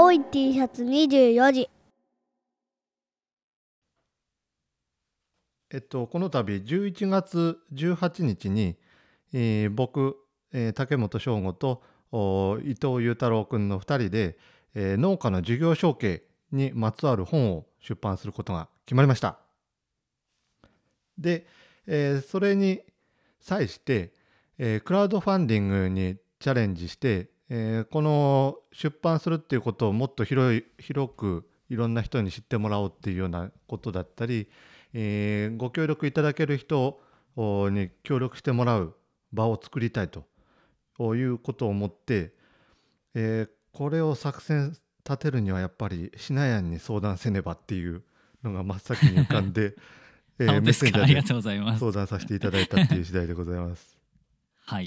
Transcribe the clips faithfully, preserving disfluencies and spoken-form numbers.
青い T シャツにじゅうよじ。 えっと、この度じゅういちがつじゅうはちにちに、えー僕、えー竹本翔吾とお伊藤裕太郎くんのふたりで、えー農家の事業承継にまつわる本を出版することが決まりました。で、えーそれに際して、えークラウドファンディングにチャレンジして、えーこの出版するっていうことをもっと広い広くいろんな人に知ってもらおうっていうようなことだったり、えーご協力いただける人おに協力してもらう場を作りたいということを思って、えーこれを作戦立てるにはやっぱりシナヤンに相談せねばっていうのが真っ先に浮かんで、えー本当ですか。 メッセンジャーでありがとうございます。 相談させていただいたっていう次第でございます。 はい。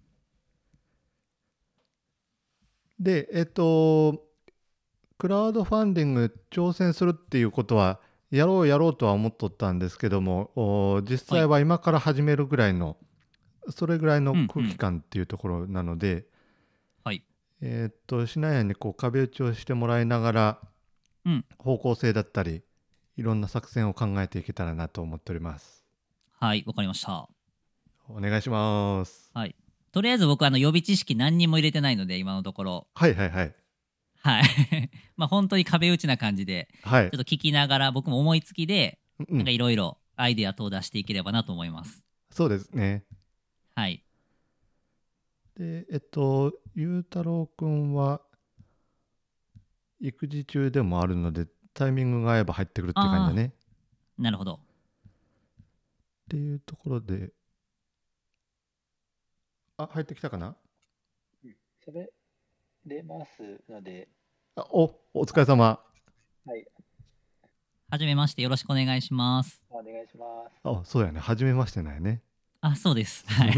で、えっと、クラウドファンディング挑戦するっていうことは、やろうやろうとは思っとったんですけども、お実際は今から始めるぐらいの、それぐらいの空気感っていうところなので、 はい。 えっと、しなやにこう壁打ちをしてもらいながら、 うん。 方向性だったり、いろんな作戦を考えていけたらなと思っております。 はい、わかりました。 お願いします。 はい。とりあえず僕あの予備知識何にも入れてないので今のところ。 はいはいはい。 はい。まあ本当に壁打ちな感じで、 はい。 ちょっと聞きながら僕も思いつきで、 うんなんかいろいろアイデア等を出していければなと思います。 そうですね。 はい。 で、えっと、ゆうたろうくんは育児中でもあるので、タイミングが合えば入ってくるっていう感じだね。 なるほど。 っていうところで、あ、入ってきたかな。 喋れますので、 あ、お、お疲れ様。 はい、 はじめましてよろしくお願いします。 お願いします。 あ、そうやね。初めましてなんやね。 あ、そうです。はい。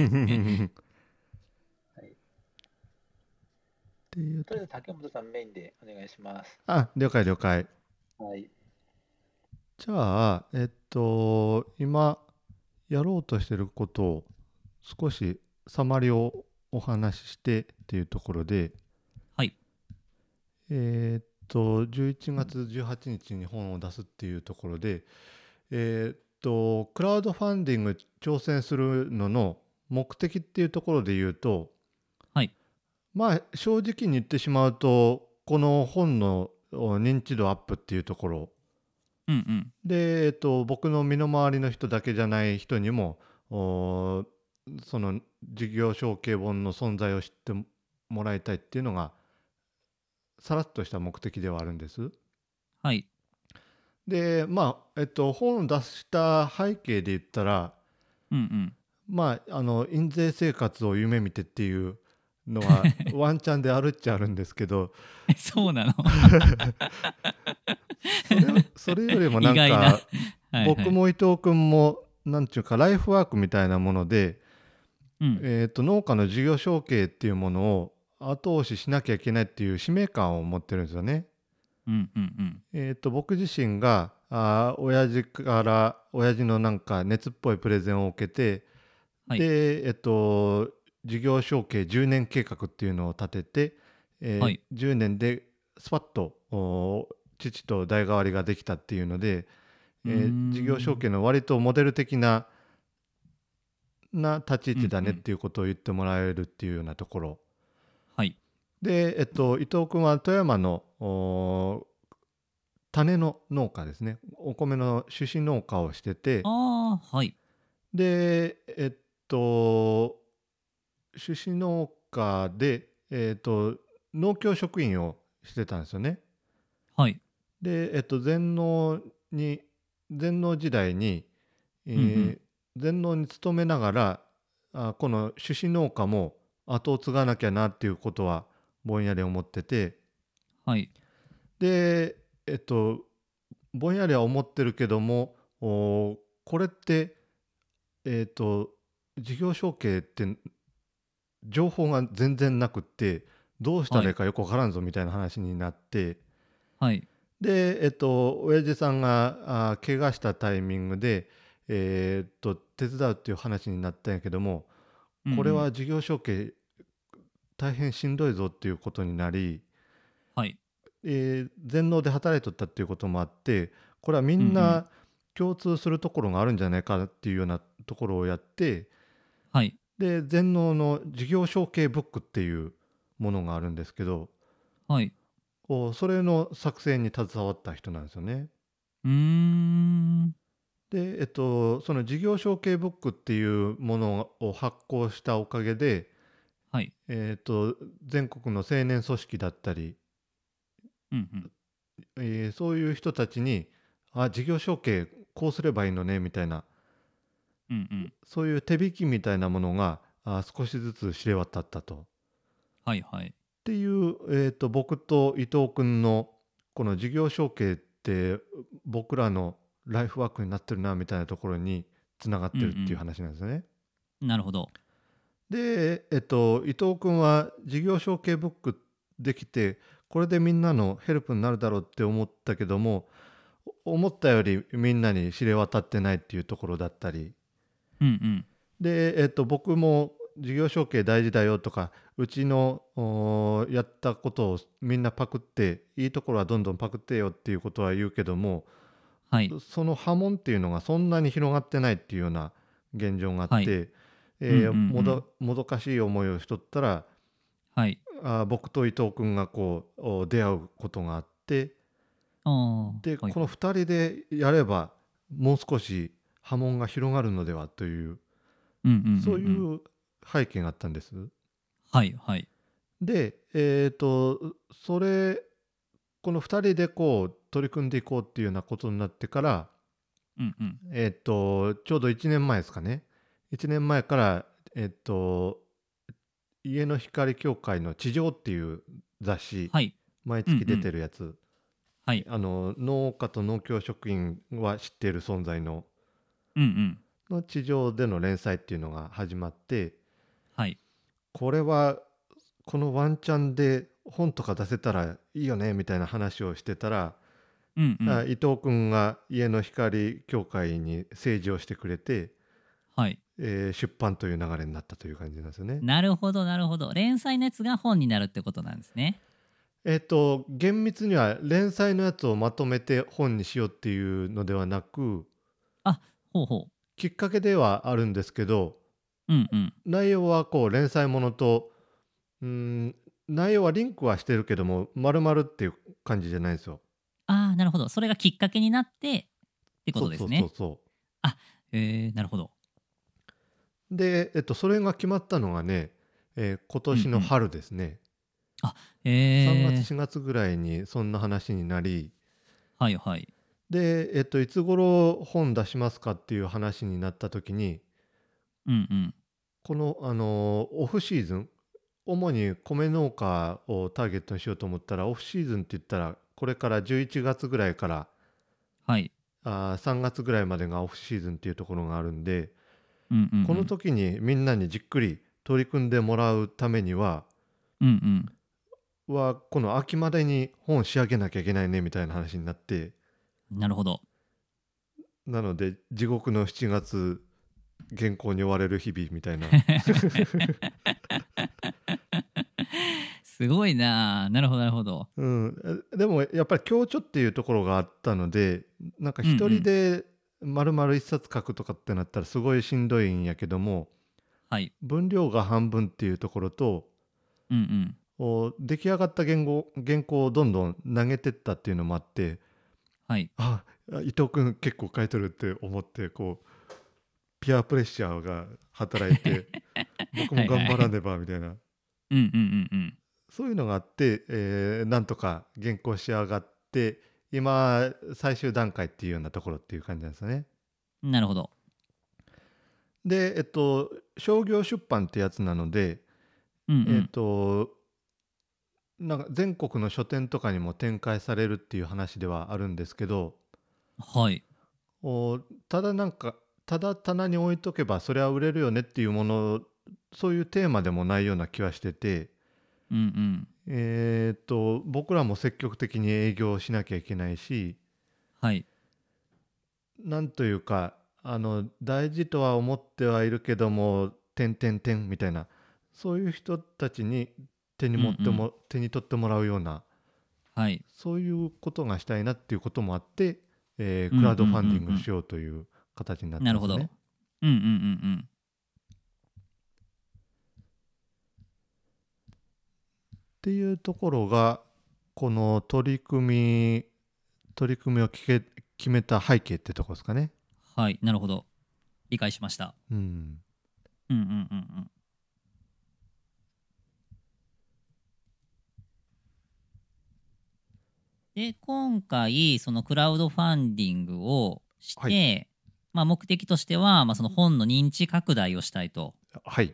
はい、 っていうと、 とりあえず竹本さんメインでお願いします。 あ、了解了解。 はい、 じゃあ、えっと、今やろうとしてることを少しサマリをお話ししてっていうところで、 はい。 えーっと、じゅういちがつじゅうはちにちに本を出すっていうところで、えーっと、クラウドファンディング挑戦するのの目的っていうところで言うと、 はい。 まあ正直に言ってしまうと、この本のお認知度アップっていうところうんうん。 で、えっと、僕の身の回りの人だけじゃない人にも、おその事業承継本の存在を知ってもらいたいっていうのが、さらっとした目的ではあるんです。 はい。 で、まあ、えっと、本を出した背景で言ったら、 うんうん。 まあ、あの、印税生活を夢見てっていうのは、ワンチャンであるっちゃあるんですけど、 えそうなのそれ、それよりもなん意外な。 か、 はいはい。 僕も伊藤君も、なんていうか、ライフワークみたいなもので、 うん。 えーと、農家の事業承継っていうものを後押ししなきゃいけないっていう使命感を持ってるんですよね。 うんうんうん。 えーと、僕自身があー親父から親父のなんか熱っぽいプレゼンを受けて、 はい。 で、えっと、事業承継じゅうねん計画っていうのを立てて、えーはいじゅうねんでスパッとお父と代替わりができたっていうので、 うーえー事業承ん。 継の割とモデル的なな立ち位置だねっうんうん。 ていうことを言ってもらえるっていうようなところはい。 で、えっと、伊藤君は富山のお種の農家ですね、お米の種子農家をしてて、 ああ、はい。 で、えっと、種子農家で、えっと、農協職員をしてたんですよね。 はい。 で、えっと、全農に全農時代に、えうんうん。 ー全農に勤めながらあこの種子農家も後を継がなきゃなっていうことはぼんやり思ってて、 はい。 でえっとぼんやりは思ってるけども、おこれってえっと事業承継って情報が全然なくってどうしたはい。 らいいかよくわからんぞみたいな話になって、 はい。 で、えっと、親父さんがあ怪我したタイミングで、えーっと、手伝うっていう話になったんやけども、 うんうん。 これは事業承継大変しんどいぞっていうことになり、 はい。 えー全農で働いとったっていうこともあって、これはみんうんうんな共通するところがあるんじゃないかっていうようなところをやって、 はい。 で全農の事業承継ブックっていうものがあるんですけど、 はい。 こうそれの作成に携わった人なんですよね。 うーん。 で、えっと、その事業承継ブックっていうものを発行したおかげで、 はい。 えっと、全国の青年組織だったり、 うんうん。 えーそういう人たちに、あ、事業承継こうすればいいのねみたいな、 うんうん。 そういう手引きみたいなものがあ少しずつ知れ渡ったと。っはいはい。 ていう、えーと、僕と伊藤君のこの事業承継って僕らのライフワークになってるなみたいなところにつながってるっていう話なんですよね。 うん。なるほど。 で、えっと、伊藤君は事業承継ブックできて、これでみんなのヘルプになるだろうって思ったけども、思ったよりみんなに知れ渡ってないっていうところだったり、 うんうん。 で、えっと、僕も事業承継大事だよとか、うちのおやったことをみんなパクって、いいところはどんどんパクってよっていうことは言うけども、 はい。 その波紋っていうのがそんなに広がってないっていうような現状があっはい。 て、 うんうんうえーもどん。 もどかしい思いをしとったら、 はい。 あー僕と伊藤君がこうお出会うことがあって、 ああ、はでこのいはい。 ふたりでやればもう少し波紋が広がるのではという、 うんうんうんそういうん。 う背景があったんです。 はいはい。 で、えーとそれこのふたりでこう取り組んでいこうっていうようなことになってから、 うんうん。 えーとちょうどいちねんまえですかね。いちねんまえから、えーと家の光協会の地上っていう雑誌、 はい。 毎月出うんうん。 てるやつ、 はい。 あの農家と農協職員は知っている存在のうんうん。 の地上での連載っていうのが始まって、 はい。 これはこのワンチャンで本とか出せたらいいよねみたいな話をしてたら、 うんうん。 あ伊藤君が家の光協会に政治をしてくれて、 はい。 えー出版という流れになったという感じなんですよね。 なるほどなるほど。連載のやつが本になるってことなんですね。 えっと厳密には連載のやつをまとめて本にしようっていうのではなく、 あ、ほうほきっかけではあるんですけど、 う。うんうん。 内容はこう連載ものと、うーん内容はリンクはしてるけども丸々っていう感じじゃないんですよ。 ああ、なるほど。それがきっかけになってってこそうそうそうとですね。 そあ、へえ、なるほど。 う。で、えっと、それが決まったのがね、えー今年のうんうん。 春ですね。 あ、 さんがつへえ。 しがつぐらいにそんな話になり、 はいはい。 で、えっと、いつ頃本出しますかっていう話になった時に、 うんうん。 この、あのーオフシーズン、主に米農家をターゲットにしようと思ったら、オフシーズンって言ったら、これからじゅういちがつぐらいからはい。 あーさんがつぐらいまでがオフシーズンっていうところがあるんで、 うんうんうこのん。 時にみんなにじっくり取り組んでもらうためには、 うんうん。 はこの秋までに本仕上げなきゃいけないねみたいな話になって、 なるほど。 なので地獄のしちがつ原稿に追われる日々みたいな。 すごいなあ。なるほどなるほど。 うん、えでもやっぱり強調っていうところがあったので、なんか一人うんうん。 で丸々一冊書くとかってなったらすごいしんどいんやけども、 はい。 分量が半分っていうところと、 うんうん。 お出来上がった原稿原稿をどんどん投げてったっていうのもあって、 はい。 あ伊藤君結構書いとるって思って、こうピアプレッシャーが働いて僕もはいはい。 頑張らねばみたいな、 うんうんうんうん。 そういうのがあって、えーなんとか原稿仕上がって今最終段階っていうようなところっていう感じなんですよね。 なるほど。 で、えっと商業出版ってやつなので、えっうんうん。 となんか全国の書店とかにも展開されるっていう話ではあるんですけど、 はい。 おただなんかただ棚に置いとけばそれは売れるよねっていうもの、そういうテーマでもないような気はしてて、 うんうん。 えーっと僕らも積極的に営業しなきゃいけないし、 はい。 なんというかあの大事とは思ってはいるけども点点点みたいな、そういう人たちに手にうんう持ってん。 も手に取ってもらうような、 はい。 そういうことがしたいなっていうこともあって、えーうんクラウドファンディンうんうんうんグしようという形になってなるほど。 ますね。 うんうんうんうん。 っていうところがこの取り組み取り組みを決め決めた背景ってとこですかね。 はい、なるほど。理解しました。 うんうんうんうんうん。で、今回、そのクラウドファンディングをしはいて、まあ、目的としては、まあ、その本の認知拡大をしたいと。 はい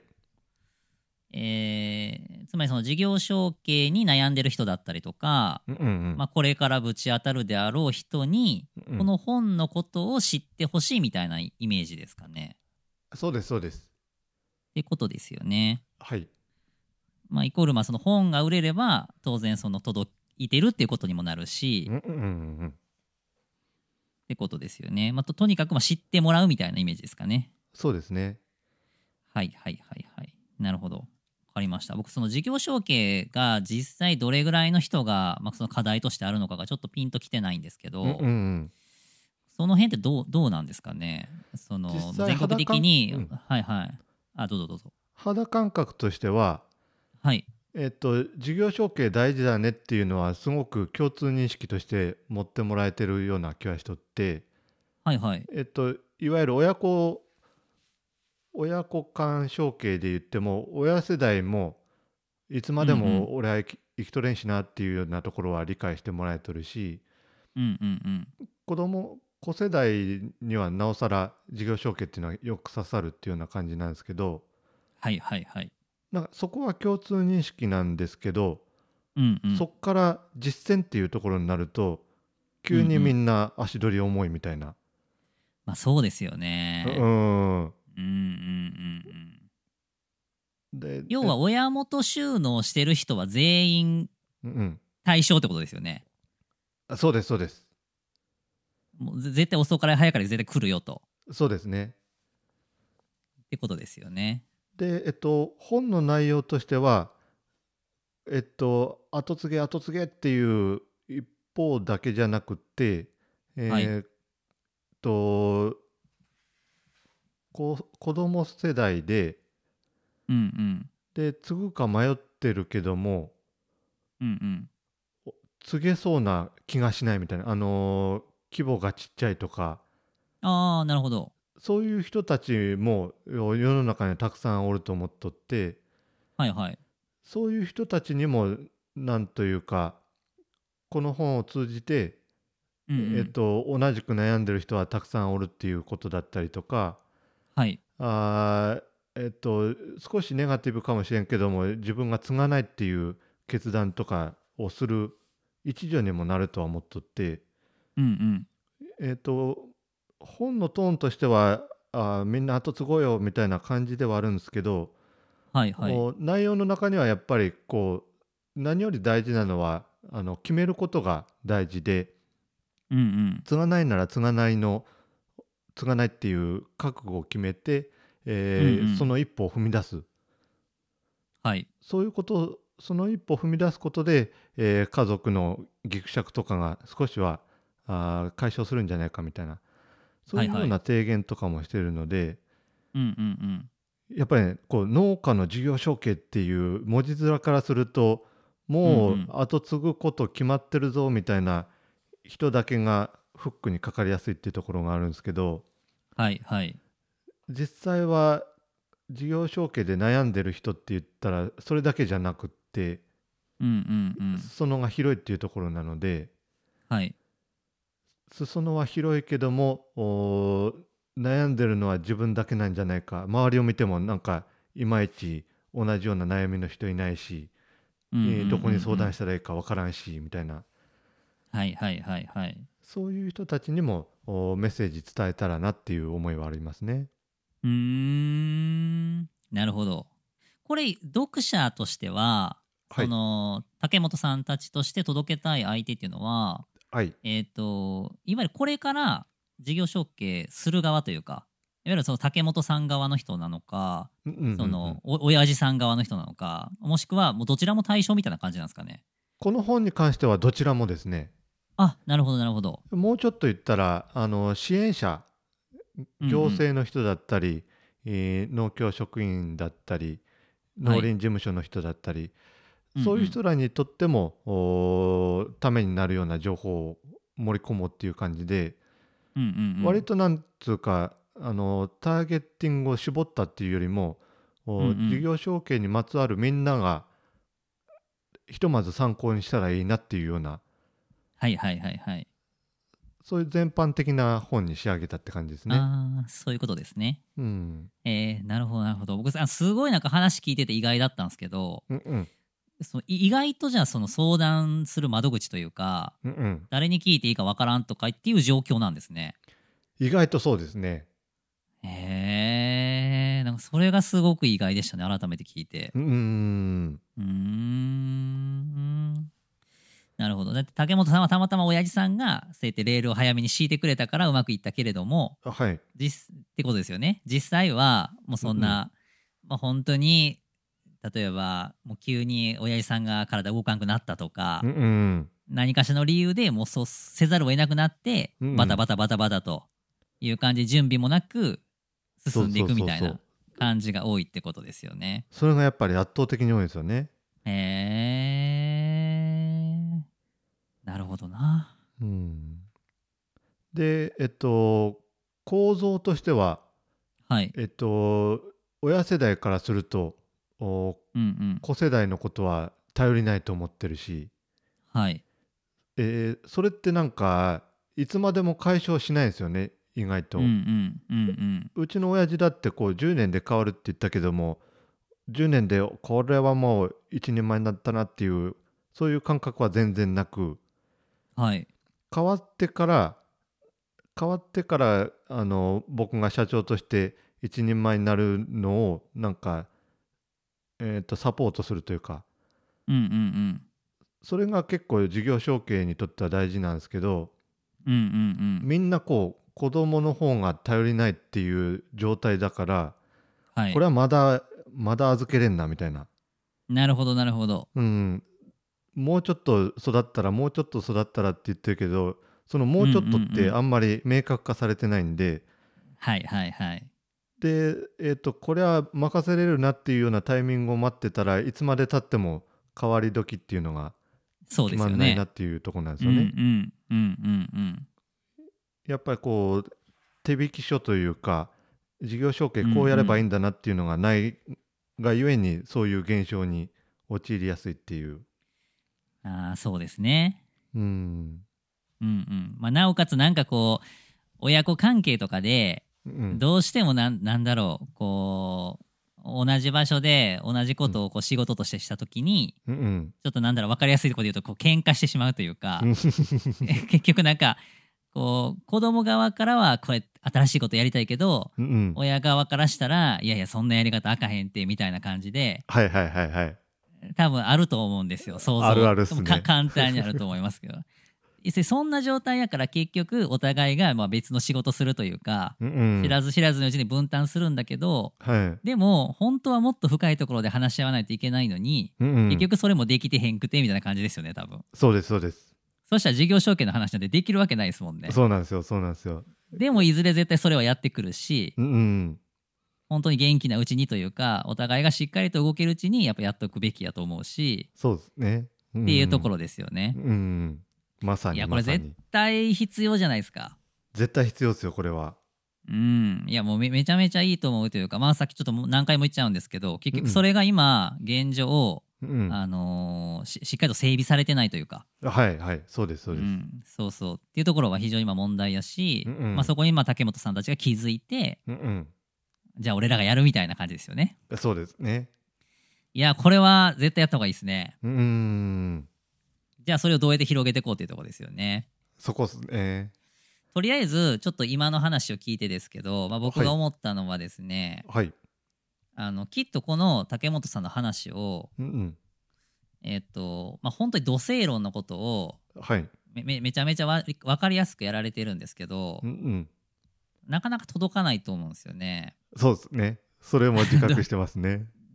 えーつまりその事業承継に悩んでる人だったりとか、 うんうんまあ、これからぶち当たるであろう人に、 うんこの本のことを知ってほしいみたいなイメージですかね。 そうですそうですってことですよね。 はいまあ、イコールまあその本が売れれば当然その届いてるっていうことにもなるし、っうんうんうんてことですよね。まあ、ととにかくまあ知ってもらうみたいなイメージですかね。 そうですね。 はいはいはいはい。なるほど。わかりました。僕その事業承継が実際どれぐらいの人が、まあ、その課題としてあるのかがちょっとピンときてないんですけど、 うんうんうんその辺ってどうどうなんですかね。その実際全国的に、 肌感はいはい。あ、どうぞどうぞ。 肌感覚としてははい。 えっと事業承継大事だねっていうのはすごく共通認識として持ってもらえてるような気がしとって、 はいはい。 えっといわゆる親子親子間承継で言っても親世代もいつまでうんうんも俺は生き生きとれんしなっていうようなところは理解してもらえとるし、 うんうんうん。 子供子世代にはなおさら事業承継っていうのはよく刺さるっていうような感じなんですけど、 はいはいはい。 なんかそこは共通認識なんですけど、 うんうん。 そっから実践っていうところになると急にみんな足取り重いみたいな、 まあそうですようね。 ん、 うんうんうんうん。 で要は親元収納してる人は全員うん対象ってことですよね。 うんそうですそうですもうぜ絶対遅かれ早かれ絶対来るよと。 そうですね。 ってことですよね。 でえっと本の内容としてはえっと後継げ後継げっていう一方だけじゃなくってえはいーっとこ子供世代でうんうん。 で継ぐか迷ってるけどもうんうん。 継げそうな気がしないみたいな、あのー規模がちっちゃいとかああ、なるほど。 そういう人たちも世の中にはたくさんおると思っとって、 はいはい。 そういう人たちにもなんというかこの本を通じて、 うんうん。 えっと、同じく悩んでる人はたくさんおるっていうことだったりとか、 はい。 あーえっと少しネガティブかもしれんけども自分が継がないっていう決断とかをする一助にもなるとは思っとって、 うんうん。 えっと本のトーンとしてはあーみんな後継ごうよみたいな感じではあるんですけど、 はいはい。 お内容の中にはやっぱりこう何より大事なのはあの決めることが大事で、 うんうん。 継がないなら継がないの継がないっていう覚悟を決めて、えーうんうんその一歩を踏み出す、 はい。 そういうことその一歩を踏み出すことで、えー家族のぎくしゃくとかが少しはあー解消するんじゃないかみたいなそういうような提言とかもしてるので、 うんうんうん。 やっぱりねこう農家の事業承継っていう文字面からするともうんううん後継ぐこと決まってるぞみたいな人だけがフックにかかりやすいっていうところがあるんですけど、 はいはい。 実際は事業承継で悩んでる人って言ったらそれだけじゃなくってうんうんうん。 裾野が広いっていうところなので、 はい。 裾野は広いけどもおー悩んでるのは自分だけなんじゃないか、周りを見てもなんかいまいち同じような悩みの人いないし、 うんうんうんうんえーどこに相談したらいいかわからんしみたいな、 はいはいはいはい。 そういう人たちにもおメッセージ伝えたらなっていう思いはありますね。 うーん。なるほど。これ、読者としては、 はいその、竹本さんたちとして届けたい相手っていうのは、 はいえっ、と、いわゆるこれから事業承継する側というか、いわゆるその竹本さん側の人なのか、 うんうんうんうんその、お親父さん側の人なのか、もしくはもうどちらも対象みたいな感じなんですかね。 この本に関してはどちらもですね。 あ、なるほどなるほど。 もうちょっと言ったらあの支援者、 うんうん行政の人だったり、えー農協職員だったり農林事務所の人だったり、 うんうんそういう人らにとっても、おーためになるような情報を盛り込もうっていう感じで、 うんうんうん割となんつうかあのターゲッティングを絞ったっていうよりも、おうんうん事業承継にまつわるみんながひとまず参考にしたらいいなっていうような、 はいはいはいはい。 そういう全般的な本に仕上げたって感じですね。 ああ、そういうことですね。 うんえー、なるほどなるほど。僕さすごいなんか話聞いてて意外だったんですけど、 うんうんそのい意外とじゃあその相談する窓口というか、 うんうん、 誰に聞いていいかわからんとかっていう状況なんですね。 意外とそうですね。 へえ、なんかそれがすごく意外でしたね、改めて聞いて。 うんうんうーん。なるほど。だって竹本さんはたまたま親父さんがそうやってレールを早めに敷いてくれたからうまくいったけれども、 あはい実ってことですよね。実際はもうそんな、まあ、本当に例えばもう急に親父さんが体動かなくなったとか、 うんうん何かしらの理由でもうそうせざるを得なくなって、 うんうんバタバタバタバタという感じで準備もなく進んでいくみたいなそうそうそう感じが多いってことですよね。 それがやっぱり圧倒的に多いですよね。 へえ、なるほどな。 うんでえっと構造としてははい。 えっと親世代からするとおうんうん。 子世代のことは頼りないと思ってるし、 はい。 えーそれってなんかいつまでも解消しないんですよね意外と。 うんうんうんうちの親父だってこうじゅうねんで変わるって言ったけどもじゅうねんでこれはもう一人前になったなっていうそういう感覚は全然なく、 うん。はい。 変わってから変わってからあの僕が社長として一人前になるのをなんか、えーとサポートするというか、 うんうんうん。 それが結構事業承継にとっては大事なんですけど、 うんうんうん。 みんなこう子供の方が頼りないっていう状態だから、 はい。 これはまだまだ預けれんなみたいな、 なるほどなるほど。 うん、もうちょっと育ったらもうちょっと育ったらって言ってるけど、そのもうちょっとっうんうんうんてあんまり明確化されてないんで、 はいはいはい。 で、えーとこれは任せれるなっていうようなタイミングを待ってたらいつまでたっても変わり時っていうのがそうですよ決まんないなね。 っていうところなんですうんうよね。 んうんうんうんやっぱりこう手引き書というか事業承継うんうんこうやればいいんだなっていうのがないがゆえにそういう現象に陥りやすいっていう。 ああ、そうですね。 うんうんうんまあ、なおかつなんかこう親子関係とかでうんどうしてもなんなんだろうこう同じ場所で同じことをこう仕事としてした時に、 うんうんちょっとなんだろう分かりやすいところで言うとこう喧嘩してしまうというか、 うん結局なんかこう子供側からはこれ新しいことやりたいけど、 うんうん親側からしたらいやいやそんなやり方あかへんってみたいな感じではいはいはいはい多分あると思うんですよ想像。 あるあるっすねでもか簡単にあると思いますけどいっせそんな状態やから結局お互いがまあ別の仕事するというか、 うんうん知らず知らずのうちに分担するんだけど、 はいでも本当はもっと深いところで話し合わないといけないのに、 うんうん結局それもできてへんくてみたいな感じですよね多分。 そうですそうですそしたら事業承継の話なんてできるわけないですもんね。 そうなんですよそうなんですよでもいずれ絶対それはやってくるし、 うんうん本当に元気なうちにというかお互いがしっかりと動けるうちにやっぱやっとくべきやと思うし、 そうですねっっていうところですよね。 うんうんまさにいやこれ絶まさに対必要じゃないですか。 絶対必要ですよこれは。 うん、いやもう め, めちゃめちゃいいと思うというか、まあさっきちょっともう何回も言っちゃうんですけど、結局それが今現状、 うんあのーししっかりと整備されてないというか、 はいはいそうですそうです、 ん、そうそうっていうところは非常に今問題やし、 うんうんまあ、そこにまあ竹本さんたちが気づいて、 うんじゃあ俺らがやるみたいな感じですよね。 うんそうですねいやこれは絶対やった方がいいですね。 うんうんじゃあそれをどうやって広げていこうっていうところですよね。 そこっすねとりあえずちょっと今の話を聞いてですけど、まあ、僕が思ったのはですね、 はいあのきっとこの竹本さんの話をうんうんえっとまあ本当に土星論のことをはいめめめちゃめちゃわ分かりやすくやられてるんですけど、 うんうんなかなか届かないと思うんですよね。 そうですねそれも自覚してますね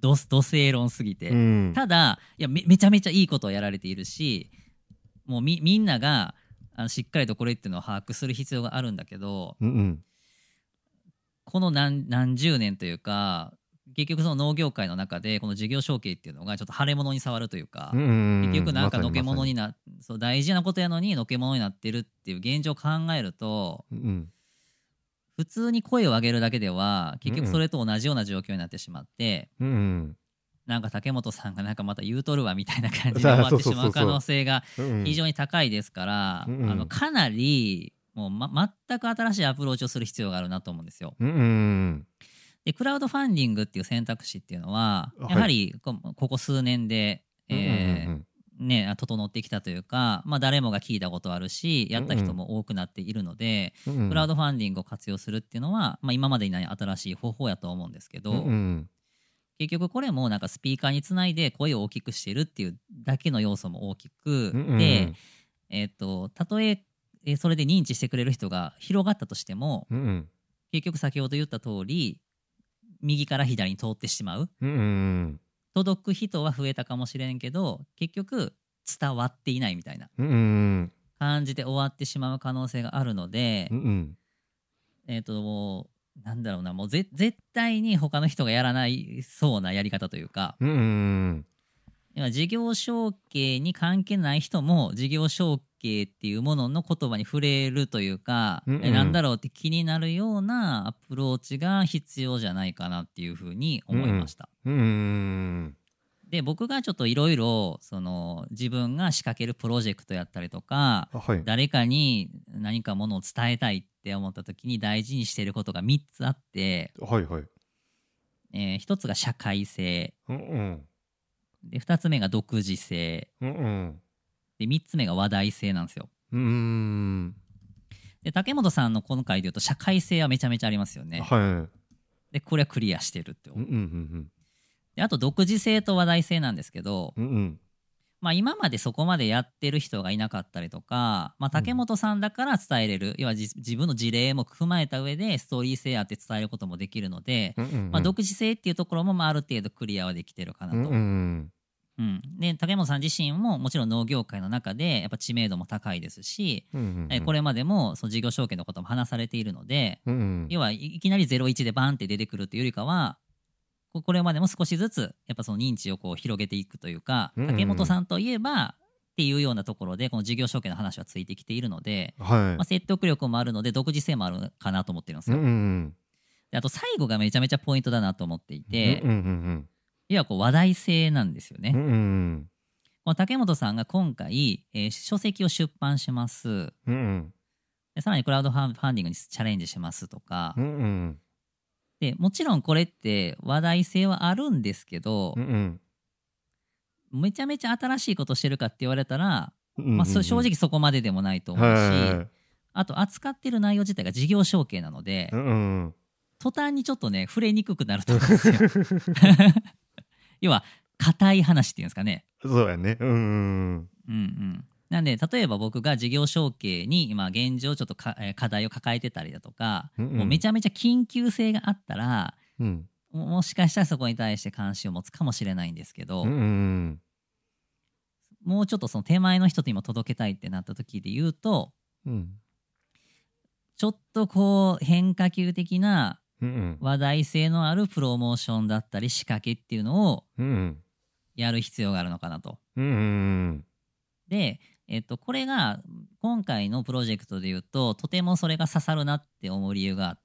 ど土星論すぎて、 うんただいや め, めちゃめちゃいいことをやられているし、もう み, みんながあのしっかりとこれっていうのを把握する必要があるんだけど、 うんうんこの 何, 何十年というか結局その農業界の中でこの事業承継っていうのがちょっと腫れ物に触るというか、 うんうん結局なんかのけ者になな、そう大事なことやのにのけ者になってるっていう現状を考えると、 うん普通に声を上げるだけでは結局うんうんそれと同じような状況になってしまって、 うんうんなんか竹本さんがなんかまた言うとるわみたいな感じで終わってしまう可能性がうん非常に高いですから、 うんうんあのかなりもう、ま、全く新しいアプローチをする必要があるなと思うんですよ。 うんうんでクラウドファンディングっていう選択肢っていうのははいやはりこここ数年で、 うんうんえーうんね、整ってきたというか、まあ、誰もが聞いたことあるしやった人も多くなっているので、 うんうんクラウドファンディングを活用するっていうのは、まあ、今までにない新しい方法やと思うんですけど、 うんうん結局これもなんかスピーカーにつないで声を大きくしてるっていうだけの要素も大きく、 うんうんで、えー、とたとええーそれで認知してくれる人が広がったとしても、 うんうん結局先ほど言った通り右から左に通ってしまう、 うんうん届く人は増えたかもしれんけど結局伝わっていないみたいなうんうん感じで終わってしまう可能性があるので、 うんうんえっ、ともうなんだろうなもうぜ絶対に他の人がやらないそうなやり方というか、 うんうん要は事業承継に関係ない人も事業承継っていうものの言葉に触れるというか、 うんうんえなんだろうって気になるようなアプローチが必要じゃないかなっていうふうに思いました。 うんうんで僕がちょっといろいろその自分が仕掛けるプロジェクトやったりとかあはい誰かに何かものを伝えたいって思った時に大事にしていることがみっつあって、 はいはいえー、ひとつが社会性うんうんでふたつめが独自性うんうんでみっつめが話題性なんですよ。 うんで竹本さんの今回でいうと社会性はめちゃめちゃありますよね。 はいでこれはクリアしてるって思う。 うんうんであと独自性と話題性なんですけど、 うんうんまあ、今までそこまでやってる人がいなかったりとか、まあ、竹本さんだから伝えれる、要はじ自分の事例も踏まえた上でストーリー性あって伝えることもできるので、 うんうんまあ、独自性っていうところもまあある程度クリアはできてるかなと。 うんうんうんで竹本さん自身ももちろん農業界の中でやっぱ知名度も高いですし、 うんうんえこれまでもその事業承継のことも話されているので、 うんうん要はいいきなりゼロイチでバンって出てくるというよりかはここれまでも少しずつやっぱその認知をこう広げていくというか、 うんうん竹本さんといえばっていうようなところでこの事業承継の話はついてきているので、 はいまあ、説得力もあるので独自性もあるかなと思ってるんですうんよ。 うんであと最後がめちゃめちゃポイントだなと思っていて、 うんうん要はこう話題性なんですよね。 うんうんこの竹本さんが今回、えー書籍を出版しますうんうんでさらにクラウドファンディングにチャレンジしますとか、 うんうんでもちろんこれって話題性はあるんですけど、 うんめちゃめちゃ新しいことしてるかって言われたら、 うんまあ、そ正直そこまででもないと思うし、 はいあと扱ってる内容自体が事業承継なので、 うんうん途端にちょっとね触れにくくなると思うんですよ要は硬い話っていうんですかね。 そうやねうんうんうんうんなんで例えば僕が事業承継に今現状ちょっとかえー課題を抱えてたりだとか、 うんうんもうめちゃめちゃ緊急性があったらうんももしかしたらそこに対して関心を持つかもしれないんですけど、 うんうんもうちょっとその手前の人にも届けたいってなった時で言うとうんちょっとこう変化球的なうん話題性のあるプロモーションだったり仕掛けっていうのをうんやる必要があるのかなと。 うんうんで、えっと、これが今回のプロジェクトで言うととてもそれが刺さるなって思う理由があって、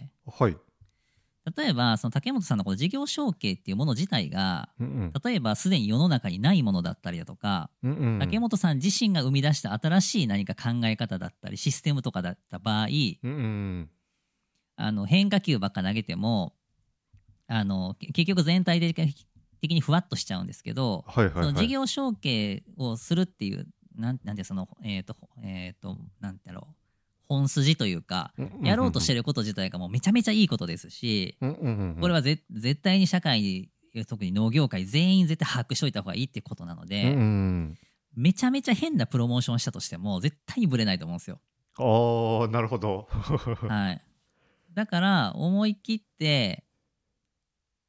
はい例えばその竹本さんのこの事業承継っていうもの自体がうん例えばすでに世の中にないものだったりだとか、 うんうん竹本さん自身が生み出した新しい何か考え方だったりシステムとかだった場合、 うんうんあの変化球ばっか投げてもあのけ結局全体的にふわっとしちゃうんですけど、 はいはいはいその事業承継をするっていうなんなんてそのえっ、とえっ、となんてやろう本筋というかやろうとしてること自体がもうめちゃめちゃいいことですし、 うんうんうんこれはぜ絶対に社会に特に農業界全員絶対把握しといた方がいいってことなので、 うんうんめちゃめちゃ変なプロモーションしたとしても絶対にブレないと思うんですよ。 ああなるほどはい、だから思い切って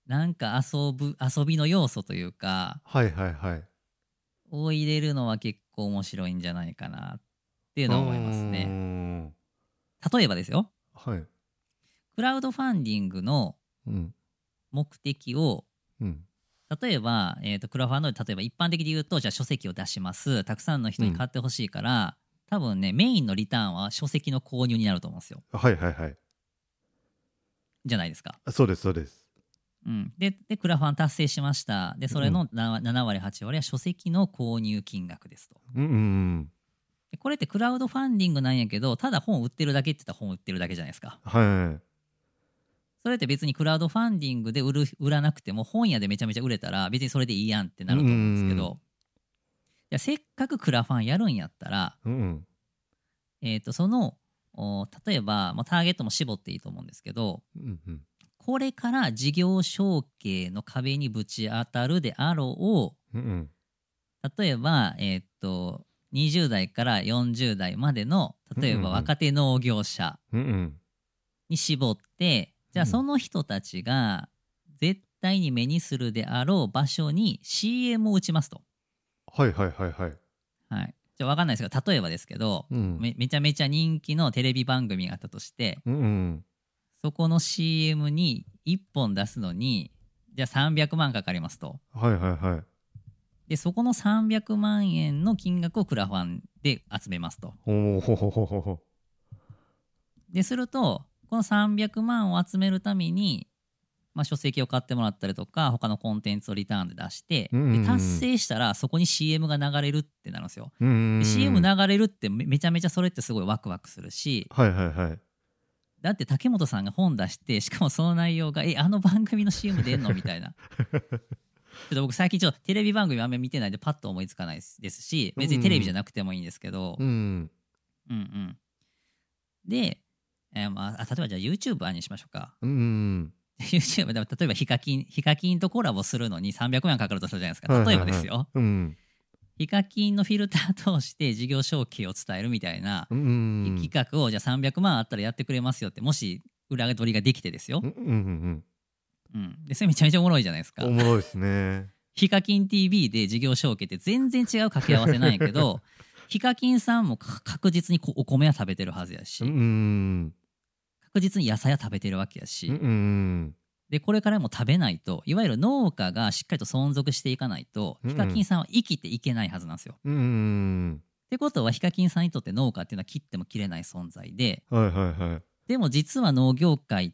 なんか遊ぶ遊びの要素というかはいはいはい。 を入れるのは結構面白いんじゃないかなっていうのは思いますうーね。 ん例えばですよ、 はい。 クラウドファンディングのうん目的をうん例えば、えー、とクラファンの例えば一般的に言うとじゃあ書籍を出しますたくさんの人に買ってほしいから、多分ねメインのリターンは書籍の購入になると思うんですよ。 はいはいはい。 じゃないですか。 あそうですそうです。 うん、ででクラファン達成しました。でそれのなな割はち割は書籍の購入金額ですと。 うんうんでこれってクラウドファンディングなんやけど、ただ本売ってるだけって言ったら本売ってるだけじゃないですか。 はい。 それって別にクラウドファンディングで売る売らなくても本屋でめちゃめちゃ売れたら別にそれでいいやんってなると思うんですけうんど、いやせっかくクラファンやるんやったら、 うんうんえー、とそのお例えば、まあ、ターゲットも絞っていいと思うんですけど、 うんうんこれから事業承継の壁にぶち当たるであろう、 うんうん例えば、えー、とにじゅう代からよんじゅう代までの例えうんうんうんば若手農業者うんうんに絞って、じゃあうんその人たちが絶対に目にするであろう場所に シーエム を打ちますと。 はいはいはいはい。 はい、じゃあ分かんないですけど、例えばですけど、 うんめめちゃめちゃ人気のテレビ番組があったとして、 うんうんそこの シーエム にいっぽん出すのにじゃあさんびゃくまんかかりますと。 はいはいはい。 でそこのさんびゃくまんえんの金額をクラファンで集めますと。 おおほほほほほ。 でするとこのさんびゃくまんを集めるために、まあ、書籍を買ってもらったりとか他のコンテンツをリターンで出して、 うんうんうんで達成したらそこに シーエム が流れるってなるんですよ。 うんうんうんで シーエム 流れるってめめちゃめちゃそれってすごいワクワクするし、 はいはいはい。 だって竹本さんが本出してしかもその内容がえあの番組の シーエム 出んのみたいな。ちょっと僕最近ちょっとテレビ番組あんまり見てないんでパッと思いつかないですですし、別にテレビじゃなくてもいいんですけど、 うんうんうんで、えーまあ、あ例えばじゃあ YouTube にしましょうか。 うんうん YouTube でも例えばヒカキンヒカキンとコラボするのにさんびゃくまんかかるとするじゃないですか。 はいはいはい例えばですよ、 うんヒカキンのフィルター通して事業承継を伝えるみたいなうんうん企画をじゃあさんびゃくまんあったらやってくれますよって、もし裏取りができてですよ、 うんうんうんうん、でそれめちゃめちゃおもろいじゃないですか。 おもろいですね。 ヒカキン ティービー で事業承継って全然違う掛け合わせなんやけどヒカキンさんもか確実にこお米は食べてるはずやし、 うんうん確実に野菜は食べてるわけやし、 うんうんでこれからも食べないと、いわゆる農家がしっかりと存続していかないと、 うんヒカキンさんは生きていけないはずなんですよ。 うんうんってことはヒカキンさんにとって農家っていうのは切っても切れない存在で、 はいはいはい。 でも実は農業界って、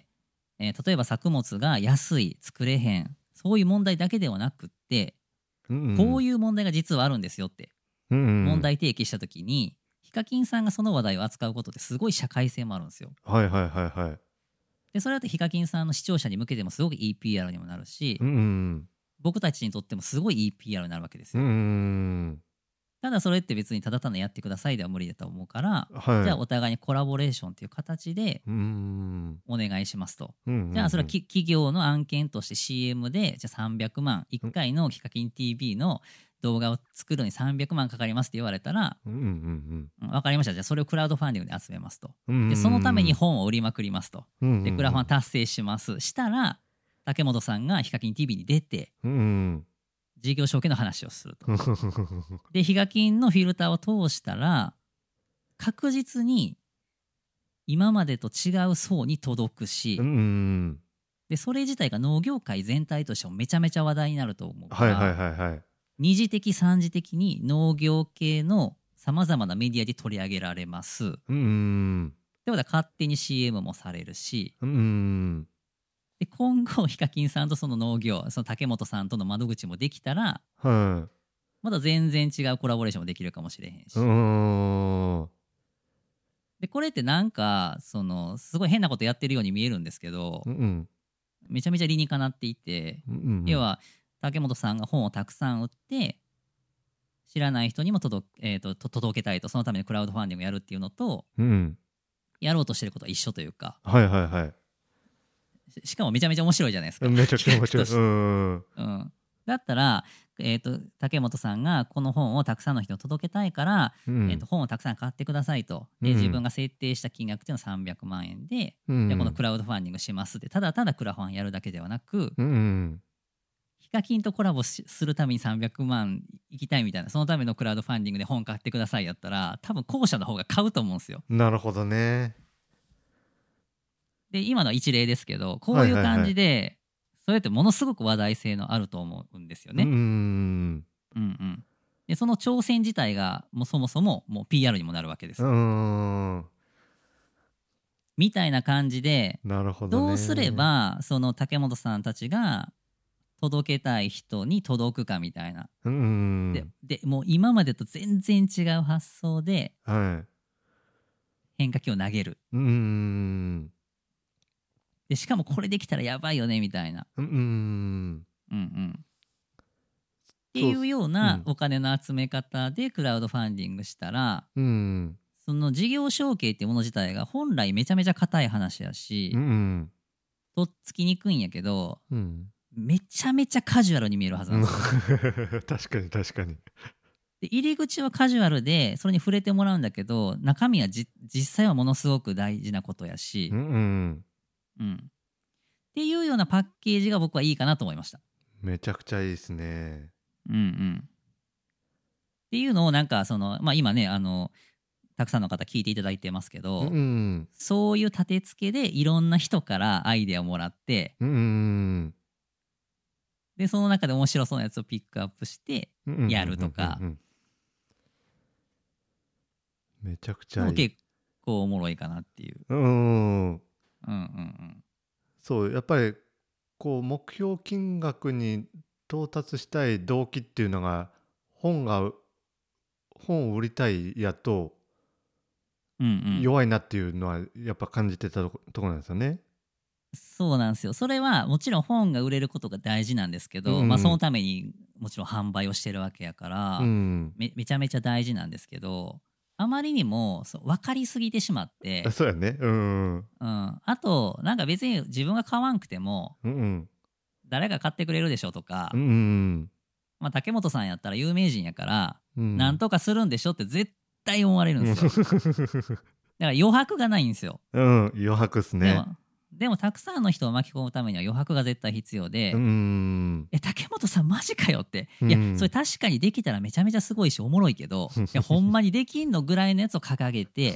えー例えば作物が安い作れへん、そういう問題だけではなくって、 うんこういいう問題が実はあるんですよってうん問題提起した時に、ヒカキンさんがその話題を扱うことってすごい社会性もあるんですよ。 はいはいはいはい。 でそれだとヒカキンさんの視聴者に向けてもすごくいい ピーアール にもなるし、 うんうん僕たちにとってもすごいいい ピーアール になるわけですよ。 うんうんただそれって別にただ単にやってくださいでは無理だと思うから、 はい。 じゃあお互いにコラボレーションという形でうんお願いしますと。 うんうんじゃあそれはき企業の案件として シーエム でじゃあさんびゃくまんいっかいのヒカキン ティービー の動画を作るのにさんびゃくまんかかりますって言われたら、 うんうんうん、分かりました、じゃあそれをクラウドファンディングで集めますと。 うんでそのために本を売りまくりますと。 うんでクラファン達成しますしたら、竹本さんがヒカキン ティービー に出てうん事業承継の話をすると。 うんでヒカキンのフィルターを通したら確実に今までと違う層に届くし、 うんでそれ自体が農業界全体としてもめちゃめちゃ話題になると思うから、 はいはいはいはい。 二次的三次的に農業系のさまざまなメディアで取り上げられます。 うんってことは勝手に シーエム もされるし、 うんで今後ヒカキンさんとその農業その竹本さんとの窓口もできたらはまだ全然違うコラボレーションもできるかもしれへんし、 い。うんでこれってなんかそのすごい変なことやってるように見えるんですけど、 うんめちゃめちゃ理にかなっていて、 うん要は竹本さんが本をたくさん売って知らない人にも届,、えー、とと届けたいと、そのためにクラウドファンディングやるっていうのとうんやろうとしてることは一緒というか、 はいはいはい。 ししかもめちゃめちゃ面白いじゃないですか。 めちゃくちゃ面白い。 企画としてうんうん、だったら、 えー、と竹本さんがこの本をたくさんの人に届けたいから、 うんえー、と本をたくさん買ってくださいと。で、 うん自分が設定した金額っていうのはさんびゃくまんえんで、 うんでこのクラウドファンディングしますって、ただただクラファンやるだけではなく、 うんうんヒカキンとコラボしするためにさんびゃくまんいきたいみたいな、そのためのクラウドファンディングで本買ってくださいやったら、多分後者の方が買うと思うんですよ。 なるほどね。 で、今のは一例ですけど、こういう感じで、それってものすごく話題性のあると思うんですよね。 うんうんうん。で、その挑戦自体がもうそもそももう ピーアール にもなるわけです。 うんみたいな感じで、 なるほどね。 どうすればその竹本さんたちが届けたい人に届くかみたいな。 うんで、でもう今までと全然違う発想ではい変化球を投げる。 うんで、しかもこれできたらやばいよねみたいな。 うんうんうん。っていうようなお金の集め方でクラウドファンディングしたら、 うんその事業承継っていうもの自体が本来めちゃめちゃ硬い話やし、 うんとっつきにくいんやけど、 うんめちゃめちゃカジュアルに見えるはずなんですよ。 確かに確かに。 で、入り口はカジュアルでそれに触れてもらうんだけど、中身はじ実際はものすごく大事なことやしう、んうん、っていうようなパッケージが僕はいいかなと思いました。 めちゃくちゃいいですね。 うんうん。っていうのをなんかその、まあ、今ねあのたくさんの方聞いていただいてますけど、 うんそういう立て付けでいろんな人からアイデアをもらって、 うんでその中で面白そうなやつをピックアップしてうんやるとか、 うんうんうんめちゃくちゃいい。 もう結構おもろいかなっていう。 うんうんうんうん。 そうやっぱりこう目標金額に到達したい動機っていうのが本が本を売りたいやとうんうん、 弱いなっていうのはやっぱ感じてたとことこなんですよね。 そうなんですよ。それはもちろん本が売れることが大事なんですけど、 うんまあ、そのためにもちろん販売をしてるわけやから、 うんめめちゃめちゃ大事なんですけど、あまりにもそう分かりすぎてしまってあ、そうやね。うんうん、あとなんか別に自分が買わんくてもうんうん誰が買ってくれるでしょとか、 うんうんまあ、竹本さんやったら有名人やから、 うんなんとかするんでしょって絶対思われるんですよ。だから余白がないんですよ。 うん余白っすね。 でもでもたくさんの人を巻き込むためには余白が絶対必要で、 うんえ竹本さんマジかよって、 うんいやそれ確かにできたらめちゃめちゃすごいしおもろいけど、いやほんまにできんのぐらいのやつを掲げて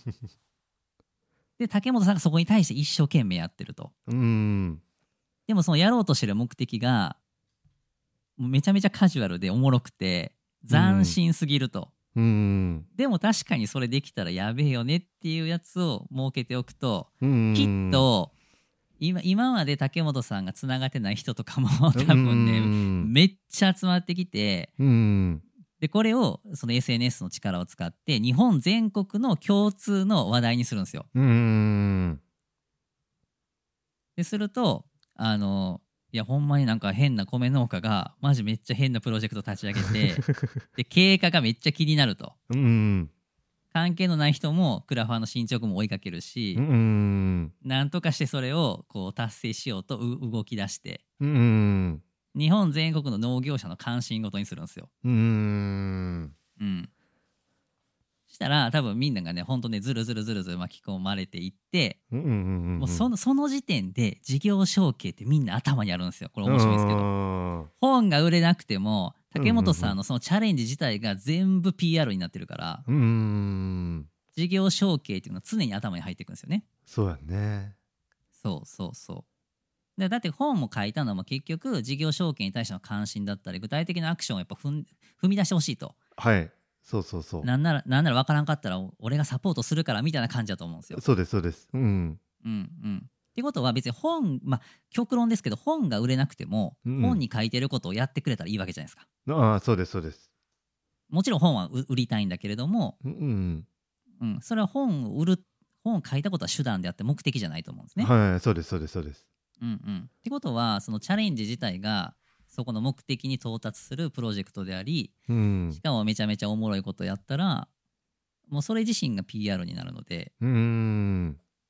で竹本さんがそこに対して一生懸命やってると。 うんでもそのやろうとしてる目的がもうめちゃめちゃカジュアルでおもろくて斬新すぎると、 うんでも確かにそれできたらやべえよねっていうやつを設けておくと、 うんきっと今今まで竹本さんがつながってない人とかも多分ね、 うんめっちゃ集まってきて、 うんでこれをその エスエヌエス の力を使って日本全国の共通の話題にするんですよ。 うんでするとあのいやほんまになんか変な米農家がマジめっちゃ変なプロジェクト立ち上げてで経過がめっちゃ気になると。 うん関係のない人もクラファンの進捗も追いかけるし、 うんなんとかしてそれをこう達成しようとう動き出してうん日本全国の農業者の関心事にするんですよ。 うんうん。したら多分みんながねほんとねずるずるずるずる巻き込まれていって、 うんうんもうそのその時点で事業承継ってみんな頭にあるんですよ。これ面白いんですけど、 ど。 本が売れなくても竹本さんのそのチャレンジ自体が全部 ピーアール になってるからうんうん事業承継っていうのは常に頭に入っていくんですよね。 そうやね。 そうそうそうでだって本も書いたのも結局事業承継に対しての関心だったり具体的なアクションをやっぱ踏ん踏み出してほしいと。 はいそうそうそう。 なんならなんなら分からんかったら俺がサポートするからみたいな感じだと思うんですよ。 そうですそうです。うんうんうんってことは別に本まあ極論ですけど本が売れなくても、 うん本に書いてることをやってくれたらいいわけじゃないですか。 ああそうですそうです。 もちろん本は売売りたいんだけれども、 うんうん、それは本を売る本を書いたことは手段であって目的じゃないと思うんですね。 はいそうですそうですそうです。 うんうん、ってことはそのチャレンジ自体がそこの目的に到達するプロジェクトであり、 うんしかもめちゃめちゃおもろいことやったらもうそれ自身が ピーアール になるので、 うん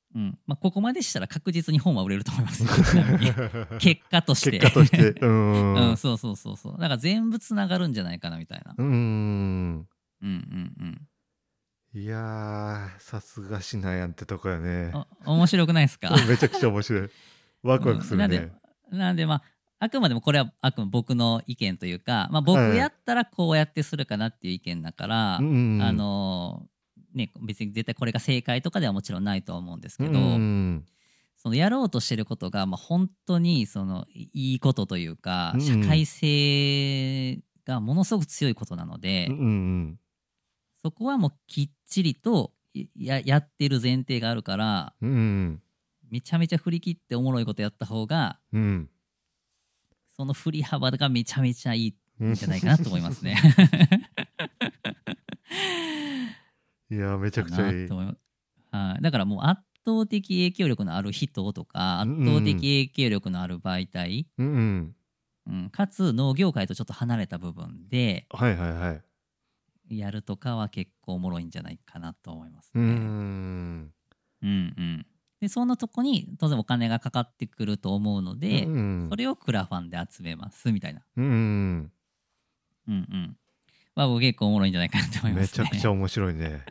うんまあ、ここまでしたら確実に本は売れると思いますよちなみに結果として結果としてうーんうん、そうそうそうそうだから全部つながるんじゃないかなみたいなうーんうんうんうんいやーさすがしなやんってとこやね。 お面白くないですかめちゃくちゃ面白い。ワクワクするね。 うんなんでなんでまああくまでもこれはあくまで僕の意見というか、まあ、僕はいやったらこうやってするかなっていう意見だから、 うんうんうんあのね別に絶対これが正解とかではもちろんないとは思うんですけど、 うんうんそのやろうとしてることが、まあ、本当にそのいいことというか、 うん社会性がものすごく強いことなので、 うんうんそこはもうきっちりとややってる前提があるからうんうんめちゃめちゃ振り切っておもろいことやった方がうんその振り幅がめちゃめちゃいいんじゃないかなと思いますね。 いやめちゃくちゃいいかなと。思いますはいだからもう圧倒的影響力のある人とか圧うんうん倒的影響力のある媒体、 うんうんうん、かつ農業界とちょっと離れた部分ではいはいはいやるとかは結構おもろいんじゃないかなと思いますうーね。 んうんうんでそのとこに当然お金がかかってくると思うので、 うんうんそれをクラファンで集めますみたいな。 うんうんうんうんまあ僕結構おもろいんじゃないかなと思いますね。 めちゃくちゃ面白いね。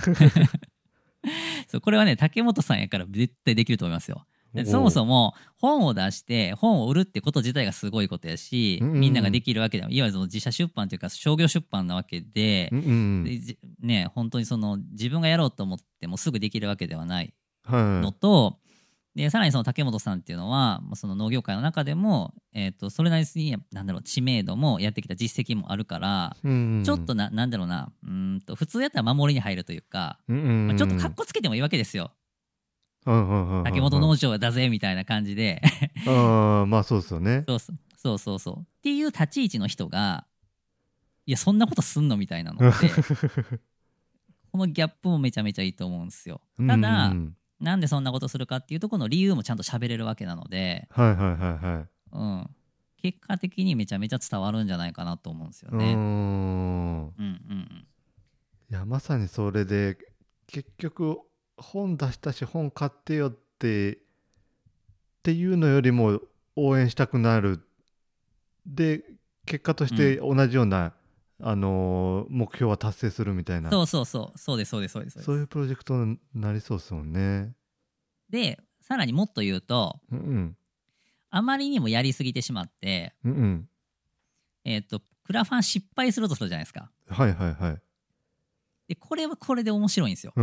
そうこれはね竹本さんやから絶対できると思いますよ。でおうそもそも本を出して本を売るってこと自体がすごいことやし、 うんうんみんなができるわけでいわゆるその自社出版というか商業出版なわけでうんうんでじね本当にその自分がやろうと思ってもすぐできるわけではないはいのと、でさらにその竹本さんっていうのはもうその農業界の中でも、えー、とそれなりになんだろう知名度もやってきた実績もあるから、 うんうんちょっとななんだろうなうーんと普通やったら守りに入るというか、 うんうんまあ、ちょっとカッコつけてもいいわけですよ。 うんうんうんうん竹本農場だぜみたいな感じでああまあそうですよね。 そうそうそうそうそうっていう立ち位置の人がいやそんなことすんのみたいなのってこのギャップもめちゃめちゃいいと思うんですよ。ただ、 うんなんでそんなことするかっていうところの理由もちゃんと喋れるわけなので、 はいはいはいはい。 うん、結果的にめちゃめちゃ伝わるんじゃないかなと思うんですようーね。 んうんうんいやまさにそれで結局本出したし本買ってよってっていうのよりも応援したくなるで結果として同じような、あのー目標は達成するみたいな、 そうそうそうそうですそうですそうですそうですそういうプロジェクトになりそうですもんね。 でさらにもっと言うとうんうんあまりにもやりすぎてしまってうんうんえっ、とクラファン失敗するとするじゃないですか。 はいはいはいでこれはこれで面白いんですよ。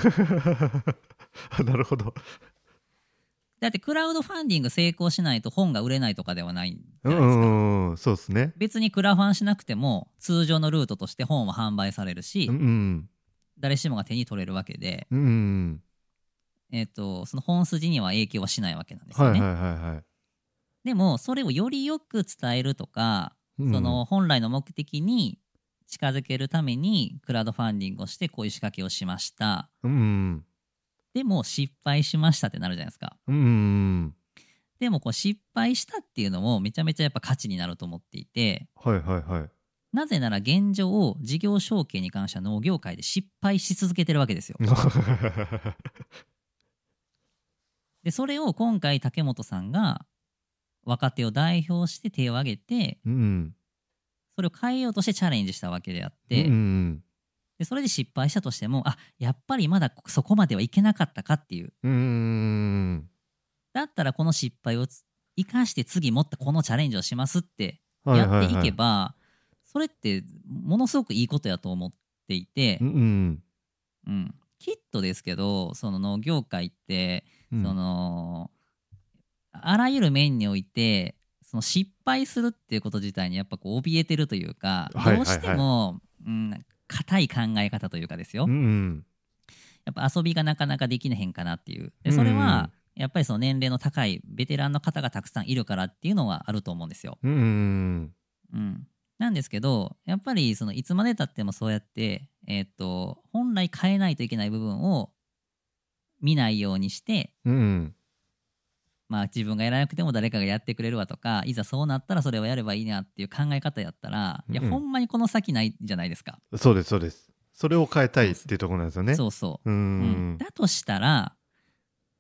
なるほど。 だってクラウドファンディング成功しないと本が売れないとかではないんじゃうないですか。 んうんそうですね。 別にクラファンしなくても通常のルートとして本は販売されるし、 うんうん誰しもが手に取れるわけで、 うんうんえっとその本筋には影響はしないわけなんですよね。 はいはいはいはい。 でもそれをよりよく伝えるとか、 うんその本来の目的に近づけるためにクラウドファンディングをしてこういう仕掛けをしました。 うんうんでも失敗しましたってなるじゃないですか。 うんうんでもこう失敗したっていうのもめちゃめちゃやっぱ価値になると思っていて、 はいはいはい。 なぜなら現状事業承継に関しては農業界で失敗し続けてるわけですよ。でそれを今回竹本さんが若手を代表して手を挙げてうんそれを変えようとしてチャレンジしたわけであって、 うんうんでそれで失敗したとしてもあやっぱりまだそこまではいけなかったかっていううんうんだったらこの失敗をつ生かして次もっとこのチャレンジをしますってはいやっていはいはいけば、それってものすごくいいことやと思っていてう、んうん、きっとですけどその農業界って、 うんそのあらゆる面においてその失敗するっていうこと自体にやっぱこう怯えてるというか、 はいはいはいどうしても、うん、硬い考え方というかですよ、 うんうんやっぱ遊びがなかなかできないへんかなっていうでそれはやっぱりその年齢の高いベテランの方がたくさんいるからっていうのはあると思うんですよ。 うんうんうん、なんですけどやっぱりそのいつまでたってもそうやって、えー、と本来変えないといけない部分を見ないようにして、 うんまあ、自分がやらなくても誰かがやってくれるわとかいざそうなったらそれをやればいいなっていう考え方やったら、いやうんほんまにこの先ないじゃないですか。 そうですそうです。それを変えたいっていうところなんですよね。 そうそう、 ううんんだとしたら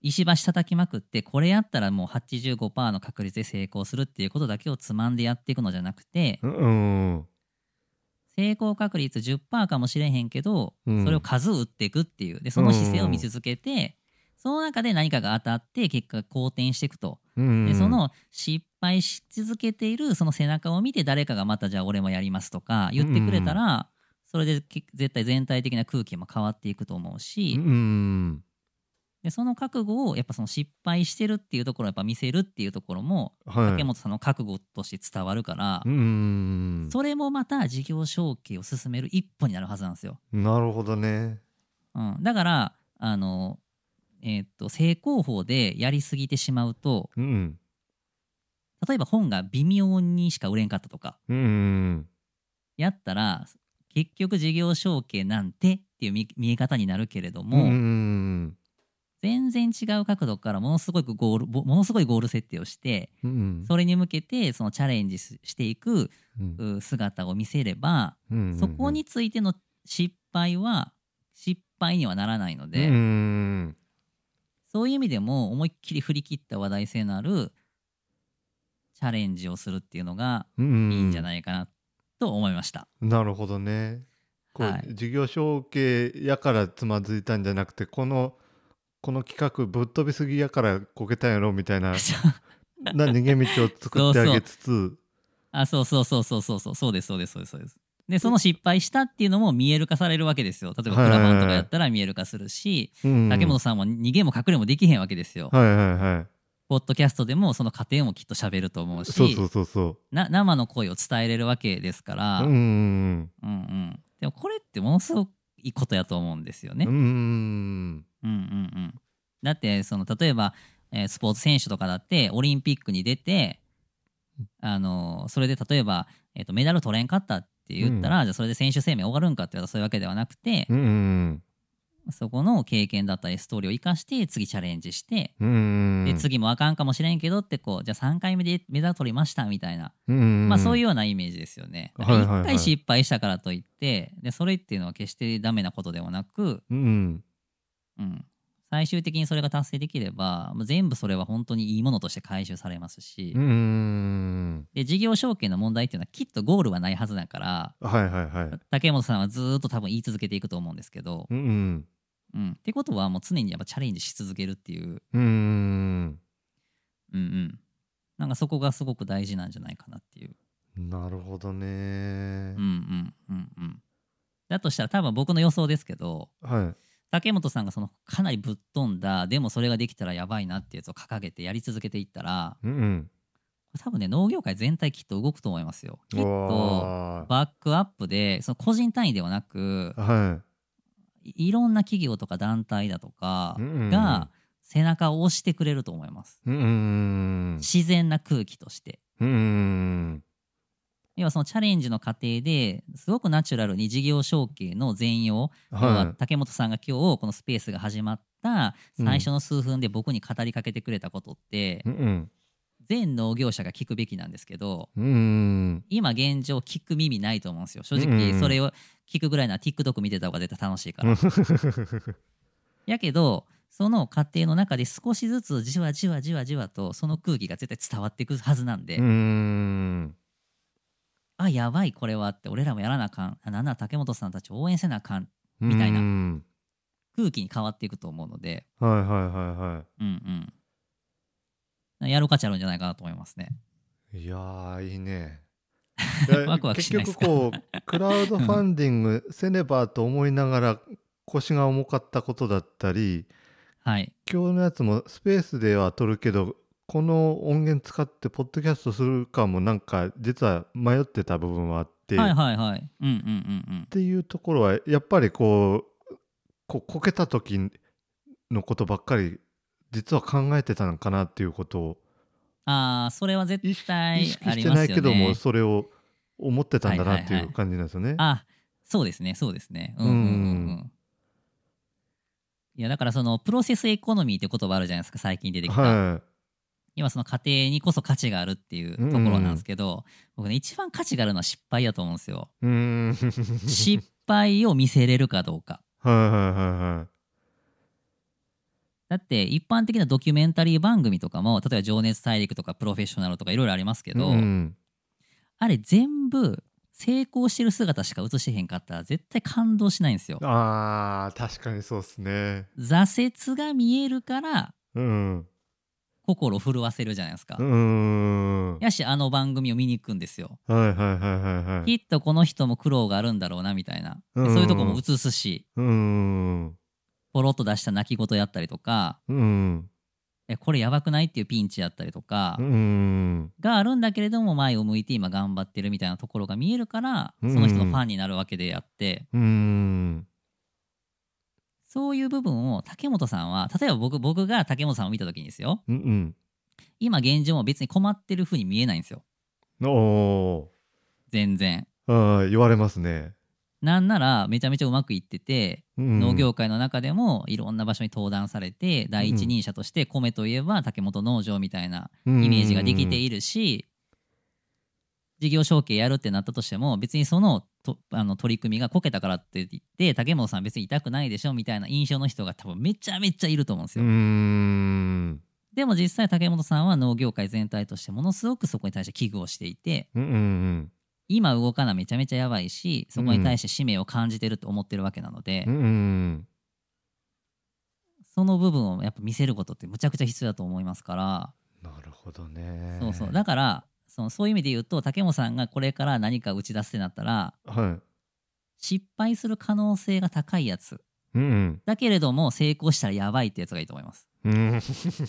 石橋叩きまくってこれやったらもう はちじゅうごパーセント の確率で成功するっていうことだけをつまんでやっていくのじゃなくて、 うんうん成功確率 じゅっパーセント かもしれへんけど、 うんそれを数打っていくっていうでその姿勢を見続けて、その中で何かが当たって結果が好転していくと。 うんでその失敗し続けているその背中を見て誰かがまたじゃあ俺もやりますとか言ってくれたら、それでけ絶対全体的な空気も変わっていくと思うし、 うんうんでその覚悟をやっぱその失敗してるっていうところをやっぱ見せるっていうところも、 はい竹本さんの覚悟として伝わるから、 うんうんそれもまた事業承継を進める一歩になるはずなんですよ。 なるほどね。 うん、だからあの、えーっと正攻法でやりすぎてしまうと、 うん例えば本が微妙にしか売れんかったとかうんうんやったら結局事業承継なんてっていう見見え方になるけれどうも、 ん全然違う角度からものすごくゴールぼものすごいゴール設定をしてうんそれに向けてそのチャレンジししていくうんう姿を見せれば、 うんそこについての失敗は失敗にはならないので、 うんそういう意味でも思いっきり振り切った話題性のあるチャレンジをするっていうのがいいいんじゃないかなと思いました。 なるほどね。こう、 はい事業承継やからつまずいたんじゃなくてこのこの企画ぶっ飛びすぎやからこけたんやろみたいなそうな逃げ道を作ってあげつつあそうそうそうそうそうそうそうですそうですそうですそうですでその失敗したっていうのも見える化されるわけですよ。例えばクラファンとかやったら見える化するし、 うん竹本さんも逃げも隠れもできへんわけですよ。 はいはいはいポッドキャストでもその過程もきっと喋ると思うし、 そうそうそうそな生の声を伝えれるわけですから、 ううんうんうんでもこれってものすごくいいことやと思うんですよね。 うんうんうんうんだってその例えば、えースポーツ選手とかだってオリンピックに出てあのそれで例えば、えーとメダル取れんかったって言ったら、じゃあそれで選手生命終わるんかって言ったらそういうわけではなくて、 うんうんそこの経験だったりストーリーを生かして次チャレンジして、 うんで次もあかんかもしれんけどってこうじゃあさんかいめでメダル取りましたみたいな、 うんまあそういうようなイメージですよね。だからはいはいはい一回失敗したからといってでそれっていうのは決してダメなことではなく、 うんうん、最終的にそれが達成できればもう全部それは本当にいいものとして回収されますし、 うんうんで事業承継の問題っていうのはきっとゴールはないはずだからはいはいはい竹本さんはずーっと多分言い続けていくと思うんですけど、 うんうんうん、ってことはもう常にやっぱチャレンジし続けるっていう、 うんうんうん、なんかそこがすごく大事なんじゃないかなっていう。 なるほどねうんうんうんうんだとしたら多分僕の予想ですけど、 はい竹本さんがそのかなりぶっ飛んだでもそれができたらやばいなっていうやつを掲げてやり続けていったら、 うんうん多分ね農業界全体きっと動くと思いますよ。きっとわバックアップでその個人単位ではなくーはいいろんな企業とか団体だとかうんうんうんが背中を押してくれると思います。 うんうん自然な空気として。 うんうん要はそのチャレンジの過程ですごくナチュラルに事業承継の全容、 はい要は竹本さんが今日このスペースが始まった最初の数分で僕に語りかけてくれたことって、 うんうん全農業者が聞くべきなんですけど、 うん今現状聞く耳ないと思うんですよ。正うんうん直それを聞くぐらいなら TikTok 見てた方が絶対楽しいから。やけどその過程の中で少しずつじわじわじわじわとその空気が絶対伝わっていくはずなんで、 うんあやばいこれはって俺らもやらなあかん、あなんなら竹本さんたち応援せなあかんみたいなうん空気に変わっていくと思うので、 はいはいはいはうんうん、やる価値あるんじゃないかなと思いますね。 いいやーいいねワクワクしないで結すか局こうクラウドファンディングせねばと思いながら腰が重かったことだったり、 はい今日のやつもスペースでは撮るけどこの音源使ってポッドキャストするかもなんか実は迷ってた部分はあって、 はいっはいはいうんうんうんうんていうところはやっぱりこうこうこけた時のことばっかり実は考えてたのかなっていうことをああそれは意絶識対意識してありますよないけどもね。 それを思ってたんだなってはいはいはいいう感じなんですよね。 あそうですねそうですねうんうんうんううんいやだからそのプロセスエコノミーって言葉あるじゃないですか最近出てきた、 は今その過程にこそ価値があるっていうところなんですけど、僕ね一番価値があるのは失敗やと思うんですよ。 い。うーん。 失敗を見せれるかどうか。 はいはいはいはい。 だって一般的なドキュメンタリー番組とかも、例えば情熱大陸とかプロフェッショナルとかいろいろありますけど、 うんあれ全部成功してる姿しか映してへんかったら絶対感動しないんですよ。 あー確かにそうっすね。 挫折が見えるからうん心を震わせるじゃないですか。 うんやしあの番組を見に行くんですよ。 はいはいはいはいはい。 きっとこの人も苦労があるんだろうなみたいな。でうんそういうとこも映すし、 うんポロッと出した泣き言やったりとか、 うんえこれやばくないっていうピンチやったりとか、 うんがあるんだけれども前を向いて今頑張ってるみたいなところが見えるから、 うんその人のファンになるわけであって、 うんそういう部分を竹本さんは、例えば僕僕が竹本さんを見た時にですよ、 うん今現状も別に困ってる風に見えないんですよ。 うんお全然。 ーあー言われますね。 なんならめちゃめちゃうまくいってて、 うん農業界の中でもいろんな場所に登壇されて、第一人者として米といえば竹本農場みたいなイメージができているし、事業承継やるってなったとしても別にそのとあの取り組みがこけたからって言って竹本さん別に痛くないでしょみたいな印象の人が多分めちゃめちゃいると思うんですうよ。 んでも実際竹本さんは農業界全体としてものすごくそこに対して危惧をしていて、 うんうん今動かなめちゃめちゃやばいし、そこに対して使命を感じてると思ってるわけなので、 うんうんその部分をやっぱ見せることってむちゃくちゃ必要だと思いますから、 なるほどね。 そうそう。だからそのそういう意味で言うと竹本さんがこれから何か打ち出すってなったら、 はい失敗する可能性が高いやつうんうんだけれども成功したらやばいってやつがいいと思います。 うん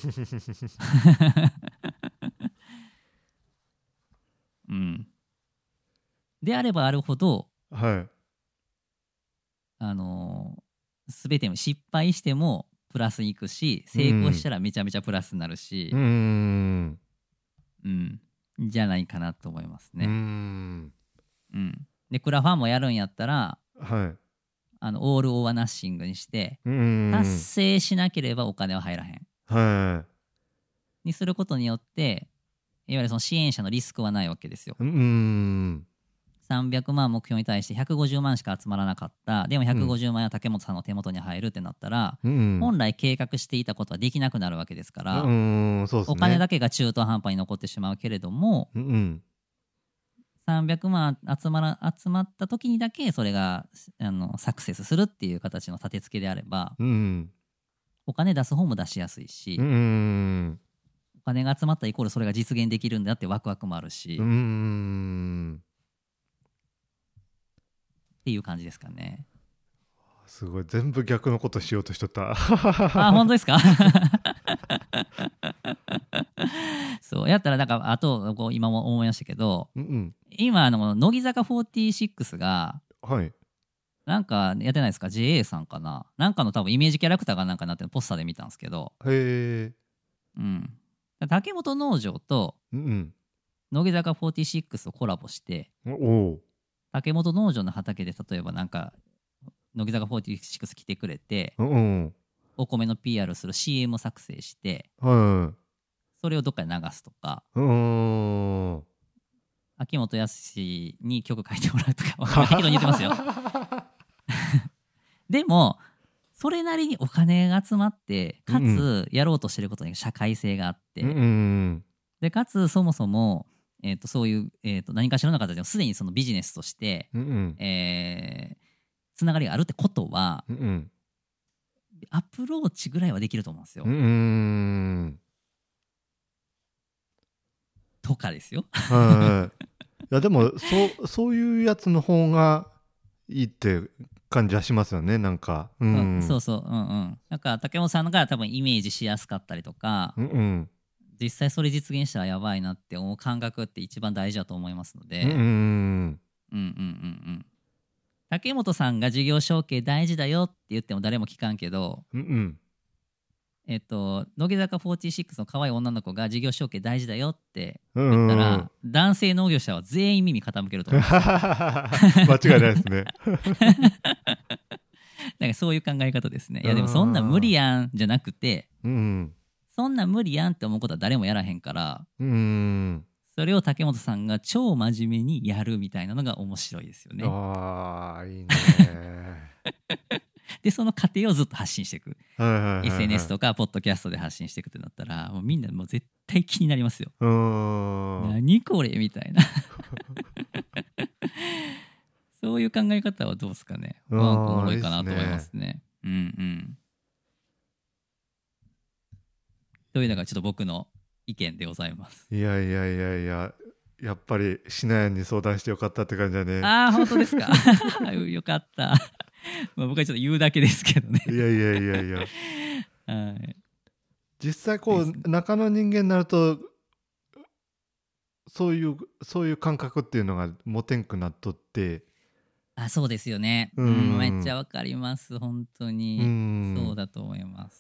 うん、であればあるほど、 はいあのー、全ても失敗してもプラスにいくし、成功したらめちゃめちゃプラスになるし、 うーんうん、じゃないかなと思いますうーね。 んうん、でクラファンもやるんやったら、 はいあのオール・オア・ナッシングにしてうーん達成しなければお金は入らへんはにすることによって、いわゆるその支援者のリスクはないわけですよ。 いうーんさんびゃくまん目標に対してひゃくごじゅうまんしか集まらなかった。でもひゃくごじゅうまんは竹本さんの手元に入るってなったら、 うん本来計画していたことはできなくなるわけですから、 うーんそうですねお金だけが中途半端に残ってしまうけれども、 うんうんさんびゃくまん集まら集まった時にだけそれがあのサクセスするっていう形の立て付けであれば、 うんお金出す方も出しやすいし、 うーんお金が集まったイコールそれが実現できるんだってワクワクもあるし、 うーっんていう感じですかね。 すごい全部逆のことしようとしとったあ、本当ですかそうやったら、だからあとこう今も思いましたけど、 うんうん今あの乃木坂フォーティーシックスがはいなんかやってないですか？ ジェーエー さんかな、なんかの多分イメージキャラクターがなんかなってるポスターで見たんですけど、 へえうん竹本農場とうん乃木坂フォーティーシックスをコラボして、 うんおお竹本農場の畑で例えばなんか乃木坂フォーティーシックス来てくれてうんうんお米の ピーアール する シーエム 作成して、 はいそれをどっかで流すとか、 うーん秋元康に曲書いてもらうとか、わ適当に言ってますよ。でもそれなりにお金が集まってかつやろうとしてることに社会性があって、 うんうんでかつそもそも、えー、とそういう、えー、と何かしらの形でもすでにそのビジネスとして、 うんうんえーつながりがあるってことはうんうんアプローチぐらいはできると思うんですよ。 うんうんとかですよ。 はいいやでもそうそういうやつの方がいいって感じはしますよねなんかううんんそうそううんうんなんか竹本さんが多分イメージしやすかったりとか、 うんうん実際それ実現したらやばいなって思う感覚って一番大事だと思いますので、 うんうんうんうんうんうん竹本さんが事業承継大事だよって言っても誰も聞かんけど、 うんうんえっと乃木坂フォーティーシックスの可愛い女の子が事業承継大事だよってうん言ったら、 うん男性農業者は全員耳傾けると思う。 間違いないですねなんかそういう考え方ですね。いやでもそんな無理やんじゃなくて、 うんそんな無理やんって思うことは誰もやらへんから、 うんそれを竹本さんが超真面目にやるみたいなのが面白いですよね。 ああいいねでその過程をずっと発信していく、 はいはいはいはい、 エスエヌエス とかポッドキャストで発信していくってなったらもうみんなもう絶対気になりますよ。 うーん何これみたいなそういう考え方はどうですかね。 あーなんかおもろいかなと思いいいっすねますね。うんうんというのがちょっと僕の意見でございます。 いやいやいやいや、やっぱりしなやんに相談してよかったって感じだね。 ああ本当ですかよかったまあ僕はちょっと言うだけですけどねいやいやいやいやはい実際こですねう中の人間になるとそういうそういう感覚っていうのが持てんくなっとって、 あそうですよね。 ううんん、めっちゃわかります本当うに。 んそうだと思います。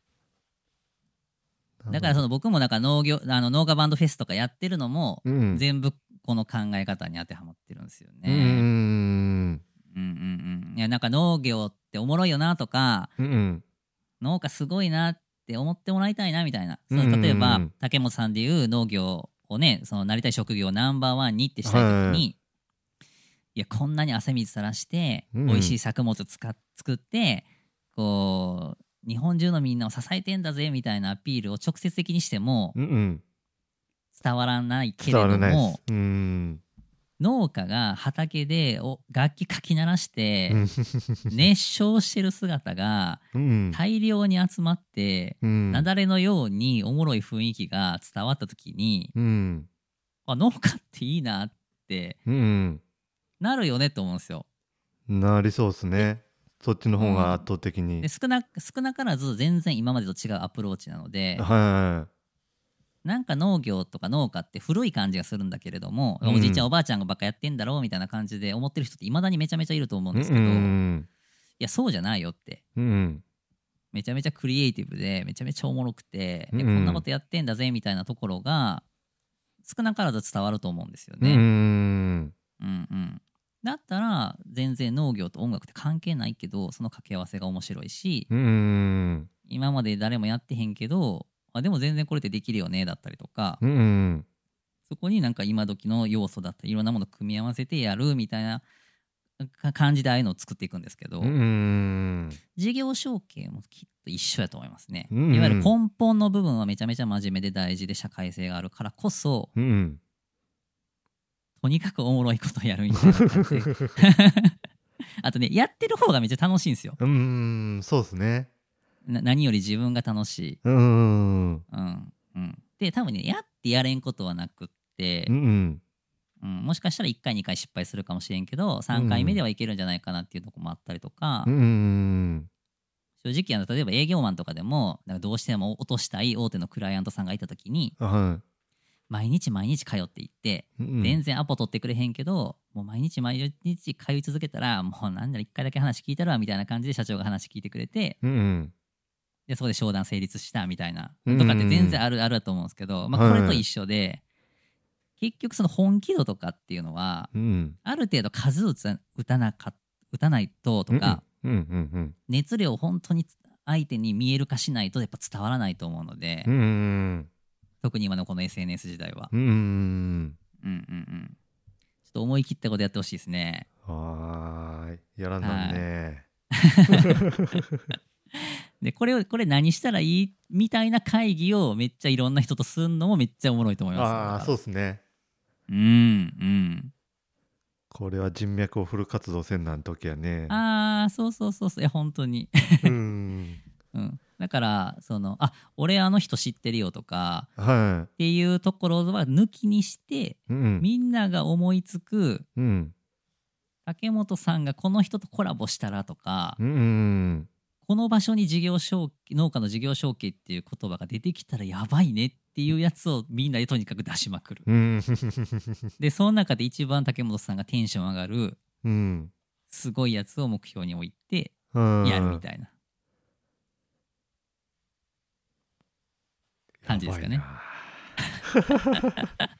だからその僕もなんか農業あの農家バンドフェスとかやってるのも、 うん全部この考え方に当てはまってるんですようんね。うんうんうん。いやなんか農業っておもろいよなとかうんうん農家すごいなって思ってもらいたいなみたいな。そうんうんうんの例えば竹本さんでいう農業をねそのなりたい職業をナンバーワンにってしたい時に、いやこんなに汗水さらしてうん美味しい作物つか作ってこう日本中のみんなを支えてんだぜみたいなアピールを直接的にしてもうんうん伝わらないけれど伝わらないでもす。うん農家が畑でお楽器かき鳴らしうてん熱唱してる姿がうん大量に集まってうん雪崩のようにおもろい雰囲気が伝わった時にうんあ農家っていいなってうんなるよねと思うんですよ。 なりそうですね。そっちの方が圧倒的に、 で少な少なからず全然今までと違うアプローチなのではなんか農業とか農家って古い感じがするんだけれども、 うんおじいちゃんおばあちゃんがばっかやってんだろうみたいな感じで思ってる人っていまだにめちゃめちゃいると思うんいですけど、 ういんやそうじゃないよってうんめちゃめちゃクリエイティブでめちゃめちゃおもろくて、 うんえこんなことやってんだぜみたいなところが少なからず伝わると思うんですようね。 んうんうんだったら全然農業と音楽って関係ないけどその掛け合わせが面白いし、 うん今まで誰もやってへんけどあでも全然これってできるよねだったりとか、 うんそこになんか今時の要素だったりいろんなものを組み合わせてやるみたいなか感じでああいうのを作っていくんですけど、 うん事業承継もきっと一緒やと思いますね。 うんいわゆる根本の部分はめちゃめちゃ真面目で大事で社会性があるからこそうんとにかくおもろいことやるみたいな感じであとねやってる方がめっちゃ楽しいんですよ。 うんそうですね。 な何より自分が楽しい。 うんうんうん、で多分ねやってやれんことはなくってう、んうん、もしかしたらいっかいにかい失敗するかもしれんけどさんかいめではいけるんじゃないかなっていうとこもあったりとか、 うん正直あの例えば営業マンとかでもなんかどうしても落としたい大手のクライアントさんがいた時には毎日毎日通っていっていうん全然アポ取ってくれへんけどもう毎日毎日通い続けたらもうなんだろいっかいだけ話聞いたらみたいな感じで社長が話聞いてくれてうんでそこで商談成立したみたいなうんとかって全然あるあるだと思うんですけど、まあ、これと一緒で結局その本気度とかっていうのはうんある程度数打つ打たなか打たないととかうんうん熱量を本当に相手に見える化しないとやっぱ伝わらないと思うので、 うんうん特に今のこの エスエヌエス 時代は、 うんうんうんうんちょっと思い切ったことやってほしいですね。 はーいやらんなんね。 でこれをこれ何したらいいみたいな会議をめっちゃいろんな人とすんのもめっちゃおもろいと思います。 ああそうですね。 うんうんこれは人脈をフル活動せんなん時やね。 ああそうそうそうそういや本当にうんうんだからそのあ俺あの人知ってるよとかはっていうところは抜きにしていうんみんなが思いつくうん竹本さんがこの人とコラボしたらとか、 うんうんこの場所に事業承継農家の事業承継っていう言葉が出てきたらやばいねっていうやつをみんなでとにかく出しまくる。 うんでその中で一番竹本さんがテンション上がるうんすごいやつを目標に置いてうんやるみたいな感じですかね。 やばいな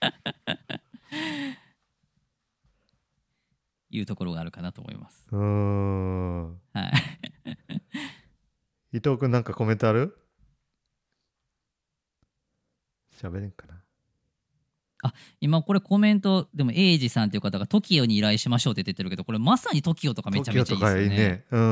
いうところがあるかなと思います。 うーんはい。 伊藤君なんかコメントある？喋れんかな。 今これコメントでもエイジさんっていう方が トキオ に依頼しましょうって出てるけど、これまさに トキオ とかめちゃめちゃいいですよね。 東京とかいいね。うん。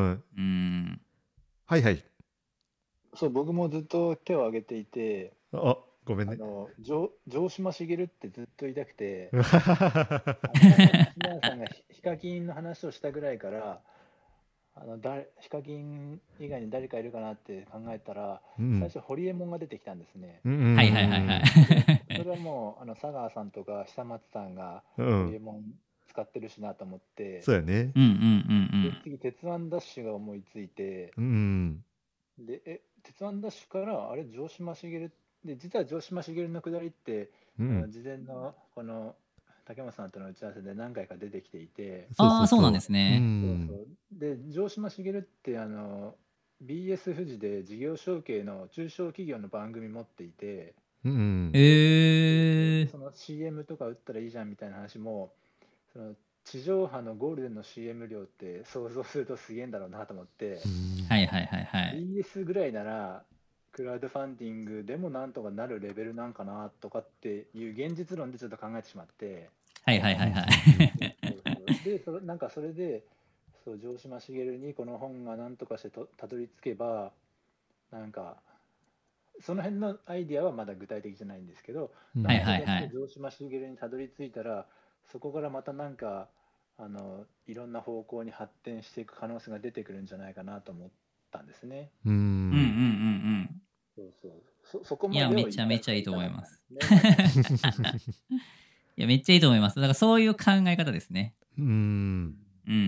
うんはいはい。 そう、僕もずっと手を挙げていて、 あ、ごめんね。 あの、城城島茂ってずっと言いたくて、あの、篠谷さんがヒヒカキンの話をしたぐらいから、あの誰ヒカキン以外に誰かいるかなって考えたら、 うん最初、ホリエモンが出てきたんですね。 うんはいはいはいはい。 でそれはもう、あの佐川さんとか久松さんがうん。 ホリエモン使ってるしなと思って、 そうやね。 うんうんうんうん。 で次、鉄腕ダッシュが思いついて、 うん。 で、え、鉄腕ダッシュから、あれ、城島茂で、実は城島茂のくだりって、 うん。 あの事前のこの竹本さんとの打ち合わせで何回か出てきていて、 ああ、そうなんですうね。 そうそん。 う。で、城島茂ってあの ビーエス 富士で事業承継の中小企業の番組持っていて、 うん。 へえ。 その シーエム とか打ったらいいじゃんみたいな話も、その地上波のゴールデンの シーエム 量って想像するとすげえんだろうなと思って、 はいはいはいはい。 ビーエス ぐらいならクラウドファンディングでもなんとかなるレベルなんかなとかっていう現実論でちょっと考えてしまって、 はいはいはいはい。 そうそうでそれなんかそれでそう城島茂にこの本が何とかしてとたどり着けば、なんかその辺のアイディアはまだ具体的じゃないんですけど、 うんはいなんとかはいはい。 して城島茂にたどり着いたら、そこからまたなんかあのいろんな方向に発展していく可能性が出てくるんじゃないかなと思ったんですね。 ううんうんうんうんん。 そうそう。そ、そこいや、 までをめちゃめちゃいいと思います。 言いたかったんですね。 いや、めっちゃいいと思います。だからそういう考え方ですね。 うん。 うんうんうん。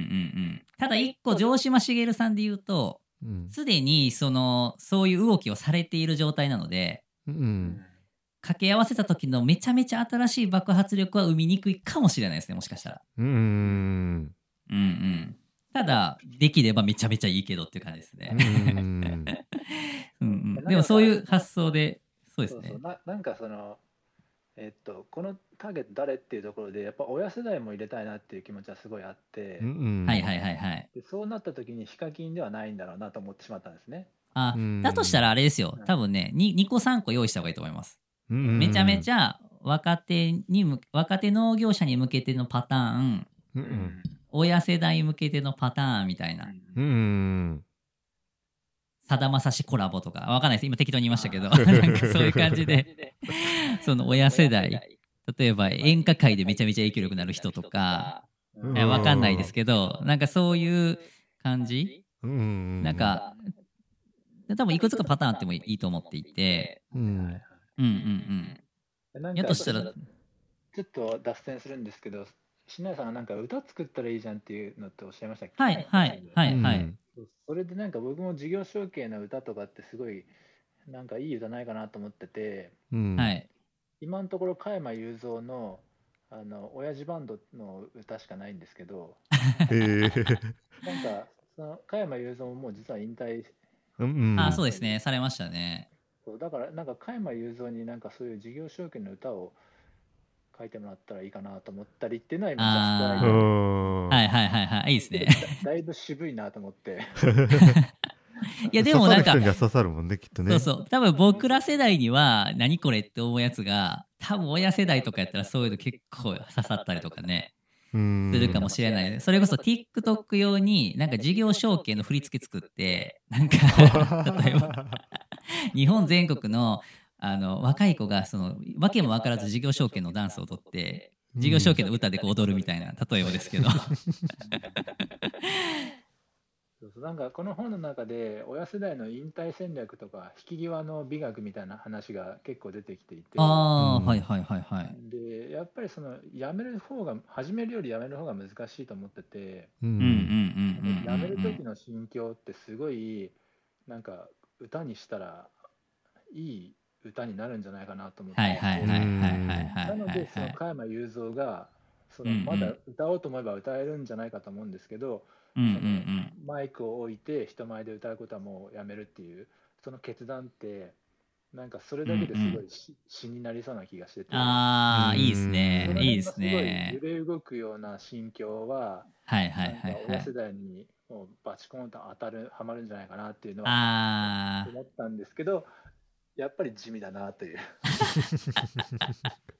ただ一個、城島茂さんで言うと、 うん。 すでにその、そういう動きをされている状態なので、 ううんん。 掛け合わせた時のめちゃめちゃ新しい爆発力は生みにくいかもしれないですね、もしかしたら。 うん。 うんうん。ただ、できればめちゃめちゃいいけどっていう感じですね。 うん。 うんうん、でもそういう発想で、そうですねそうそう。。な、なんかその、えっと、このターゲット誰っていうところで、やっぱ親世代も入れたいなっていう気持ちはすごいあって、 はいはいはいはい。 でそうなった時にヒカキンではないんだろうなと思ってしまったんですね。 あう、んだとしたらあれですよ。多分ね、ににこさんこ用意した方がいいと思います。めちゃめちゃ。 ゃ若手にむ、若手農業者に向けてのパターン、 う。 うん親世代向けてのパターンみたいな。 うん。 さだまさしコラボとか、わかんないです。今適当に言いましたけど、 あなんかそういう感じで、その親世代、例えば演歌界でめちゃめちゃ影響力のある人とか、 うんえわかんないですけど、なんかそういう感じうん。 なんか、多分いくつかパターンあってもいいと思っていて、 うん。 うんうんうん。 なんかやとしたら、 ちょっと脱線するんですけど、篠谷さんがなんか歌作ったらいいじゃんっていうのっておっしゃいましたっけ？ はいはいはいはい。 そうそれでなんか僕も事業承継の歌とかってすごいなんかいい歌ないかなと思ってて、 うん。 は。い。 今のところ加山雄三のあの親父バンドの歌しかないんですけど、 へえ。 なんかその加山雄三ももう実は引退、 うん。 あ、そうですね。されましたね。 そうだからなんか加山雄三になんかそういう事業承継の歌を書いてもらったらいいかなと思ったりっていうのは今ジャストアイあデアでうん。 はいはいはいはい。いいですね。 だいぶ渋いなと思って。 いやでもなんか刺さる人には刺さるもんね、きっとね。 そうそう。多分僕ら世代には何これって思うやつが、多分親世代とかやったらそういうの結構刺さったりとかね、 うん。 するかもしれない。それこそ TikTok 用になんか事業承継の振り付け作って、なんか例えば日本全国のあの若い子がその訳も分からず事業承継のダンスを踊って事業承継の歌でこう踊るみたいな例えばですけどそうそうなんかこの本の中で親世代の引退戦略とか引き際の美学みたいな話が結構出てきていて、 ああ、 うんはいはいはいはいでやっぱりそのやめる方が始めるよりやめる方が難しいと思ってて、 う。 うんうんんうんうんやめるうんうん時の心境ってすごいなんか歌にしたらいい歌になるんじゃないかなと思ってはいはいはいはいはいはいなのはいはいでその加山雄三がそのうんうんまだ歌おうと思えば歌えるんじゃないかと思うんですけど、 うんうんうそのんマイクを置いて人前で歌うことはもうやめるっていうその決断ってなんかそれだけですごい詩詩になりそうな気がしてて、 ああいいですそねのいいです辺のすごいね揺れ動くような心境ははいはないんかはいはい親世代にもうバチコンと当たるはまるんじゃないかなっていうのはあ思ったんですけど、やっぱり地味だなという。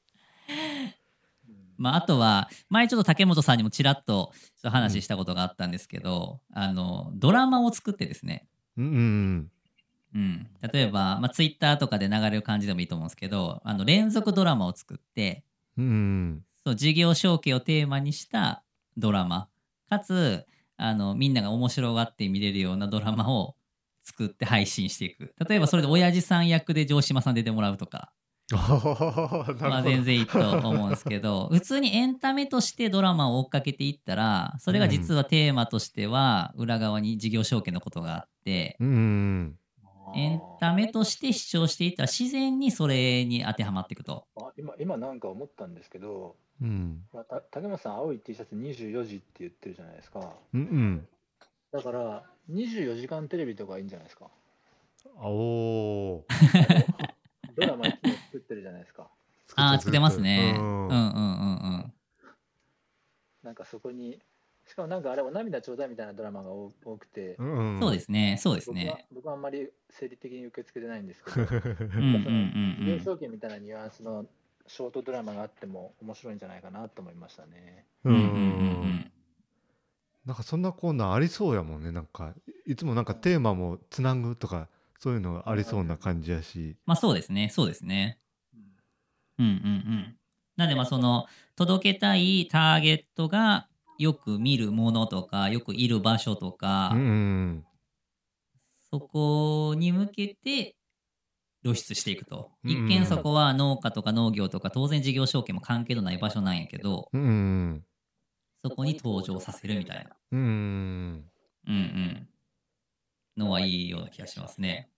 まあ、あとは前ちょっと竹本さんにもちらっとちょっと話したことがあったんですけど、あのドラマを作ってですね、 うんうんうん、例えば、まあ、ツイッターとかで流れる感じでもいいと思うんですけど、あの連続ドラマを作ってうんうんそう事業承継をテーマにしたドラマかつあのみんなが面白がって見れるようなドラマを作って配信していく。例えばそれで親父さん役で城島さん出てもらうとか、 おーなまあ、 るほど全然いいと思うんですけど普通にエンタメとしてドラマを追っかけていったらそれが実はテーマとしては裏側に事業承継のことがあってうんうんエンタメとして視聴していったら自然にそれに当てはまっていくと。 あ今、今なんか思ったんですけど、 うんまあた竹本さん、青い T シャツにじゅうよじって言ってるじゃないですか。 うんうんだから、にじゅうよじかんテレビとかいいんじゃないですか。 おードラマいつも作ってるじゃないですか。 ああ作ってますね。 ううんんうんうんうん。 なんかそこに、しかもなんかあれ、お涙ちょうだいみたいなドラマが多多くて、 うんうんそうですねそうです僕はね。 僕はあんまり生理的に受け付けてないんですけど、 うんうんうん事業うん。 承継みたいなニュアンスのショートドラマがあっても面白いんじゃないかなと思いましたね。 ううんうんうんうんん。 なんかそんなコーナーありそうやもんね。なんかいつもなんかテーマもつなぐとかそういうのがありそうな感じやし。 まあそうですねそうですね。うんうんうん。なんでまあその届けたいターゲットがよく見るものとかよくいる場所とか、 うんうんそこに向けて露出していくと。 うん一見そこは農家とか農業とか当然事業承継も関係のない場所なんやけど、 うんうんそこに登場させるみたいな、 うんうんうん、のはいいような気がしますね。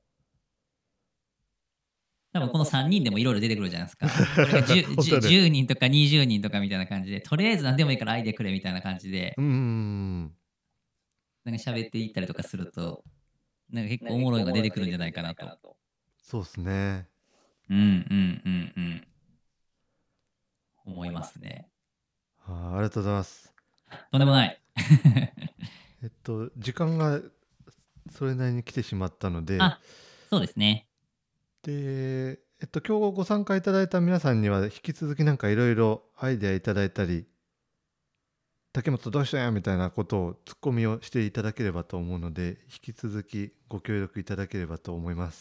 多分このさんにんでもいろいろ出てくるじゃないですか。これが 10, 本当だねじゅうにんとかにじゅうにんとかみたいな感じで、とりあえず何でもいいからアイデアくれみたいな感じで、 うんうんなんか喋っていったりとかすると、なんか結構おもろいのが出てくるんじゃないかなと。 そうですね。 うんうんうんうん。思いますね。 あーありがとうございます。 とんでもない。 えっと時間がそれなりに来てしまったので、 あ、そうですね。 でえっと今日ご参加いただいた皆さんには引き続きなんかいろいろアイデアいただいたり、竹本どうしたんやみたいなことをツッコミをしていただければと思うので、引き続きご協力いただければと思います。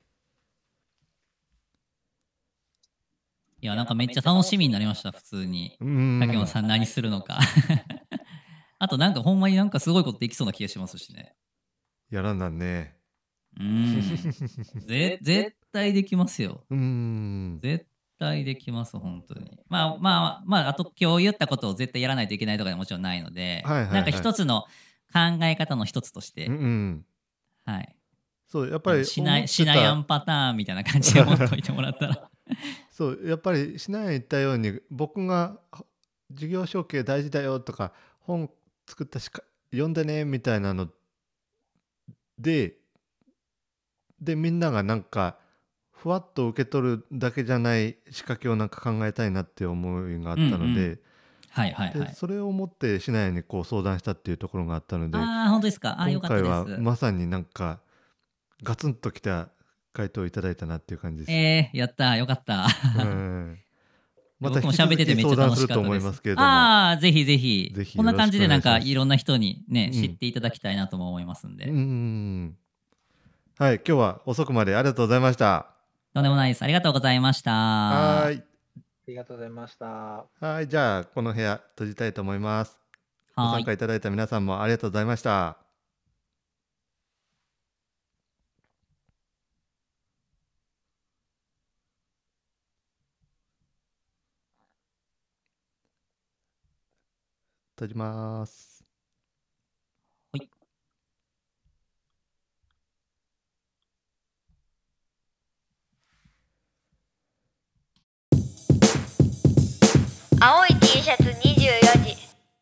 いや、なんかめっちゃ楽しみになりました、普通に。 うーん竹本さん何するのか。あとなんかほんまになんかすごいことできそうな気がしますしね。 やらんなんね。 うーん。ぜ絶対できますよ。 うーん絶対できます、本当に。まあまあまあ、あと今日言ったことを絶対やらないといけないとかでもちろんないので、 はいはいはいなんか一つの考え方の一つとして、 うんうんはい。 そうやっぱりしない、 思ってたしないアンパターンみたいな感じで思っといてもらったら。 そうやっぱりしない言ったように、僕が事業承継大事だよとか本作ったしか読んでねみたいなのででみんながなんかふわっと受け取るだけじゃない仕掛けをなんか考えたいなって思いがあったので、 うんうんはいはいはい。 でそれを持ってしないにこう相談したっていうところがあったので、 ああ、本当ですか。ああ、よ今かった回です。 はまさになんかガツンときた回答をいただいたなっていう感じです。 えー、やったー、よかった。 うんまた僕も引き続喋っててめっちゃき相談楽しかったですすると思いますけれども、 ああ、ぜひぜひ。 ぜひこんな感じでなんかよろしくお願いしますいろんな人にね、 うん知っていただきたいなとも思いますんで。 うんうんうんはい、今日は遅くまでありがとうございました。 とんでもないです。ありがとうございました。 はーいありがとうございました。 はい、じゃあこの部屋閉じたいと思います。ごはーい。 参加いただいた皆さんもありがとうございました。閉じます。 はい青い T シャツにじゅうよじ。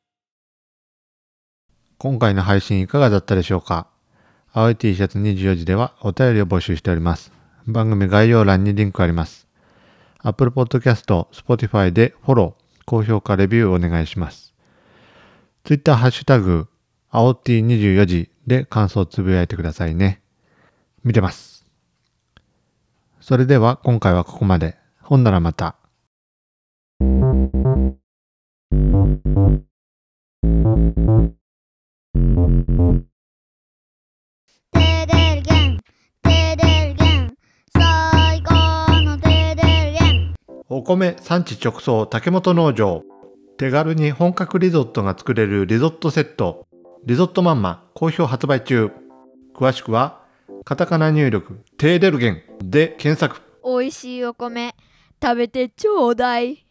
今回の配信いかがだったでしょうか。青い T シャツにじゅうよじではお便りを募集しております。番組概要欄にリンクあります。Apple Podcast、Spotify でフォロー、高評価、レビューお願いします。Twitter ハッシュタグ、青 T にじゅうよじで感想をつぶやいてくださいね。見てます。それでは今回はここまで。ほんならまた。 テーデルゲンテーデルゲン最高のテーデルゲン。 お米産地直送竹本農場。手軽に本格リゾットが作れるリゾットセット。リゾットマンマ好評発売中。詳しくはカタカナ入力テーデルゲンで検索。 おいしいお米食べてちょうだい。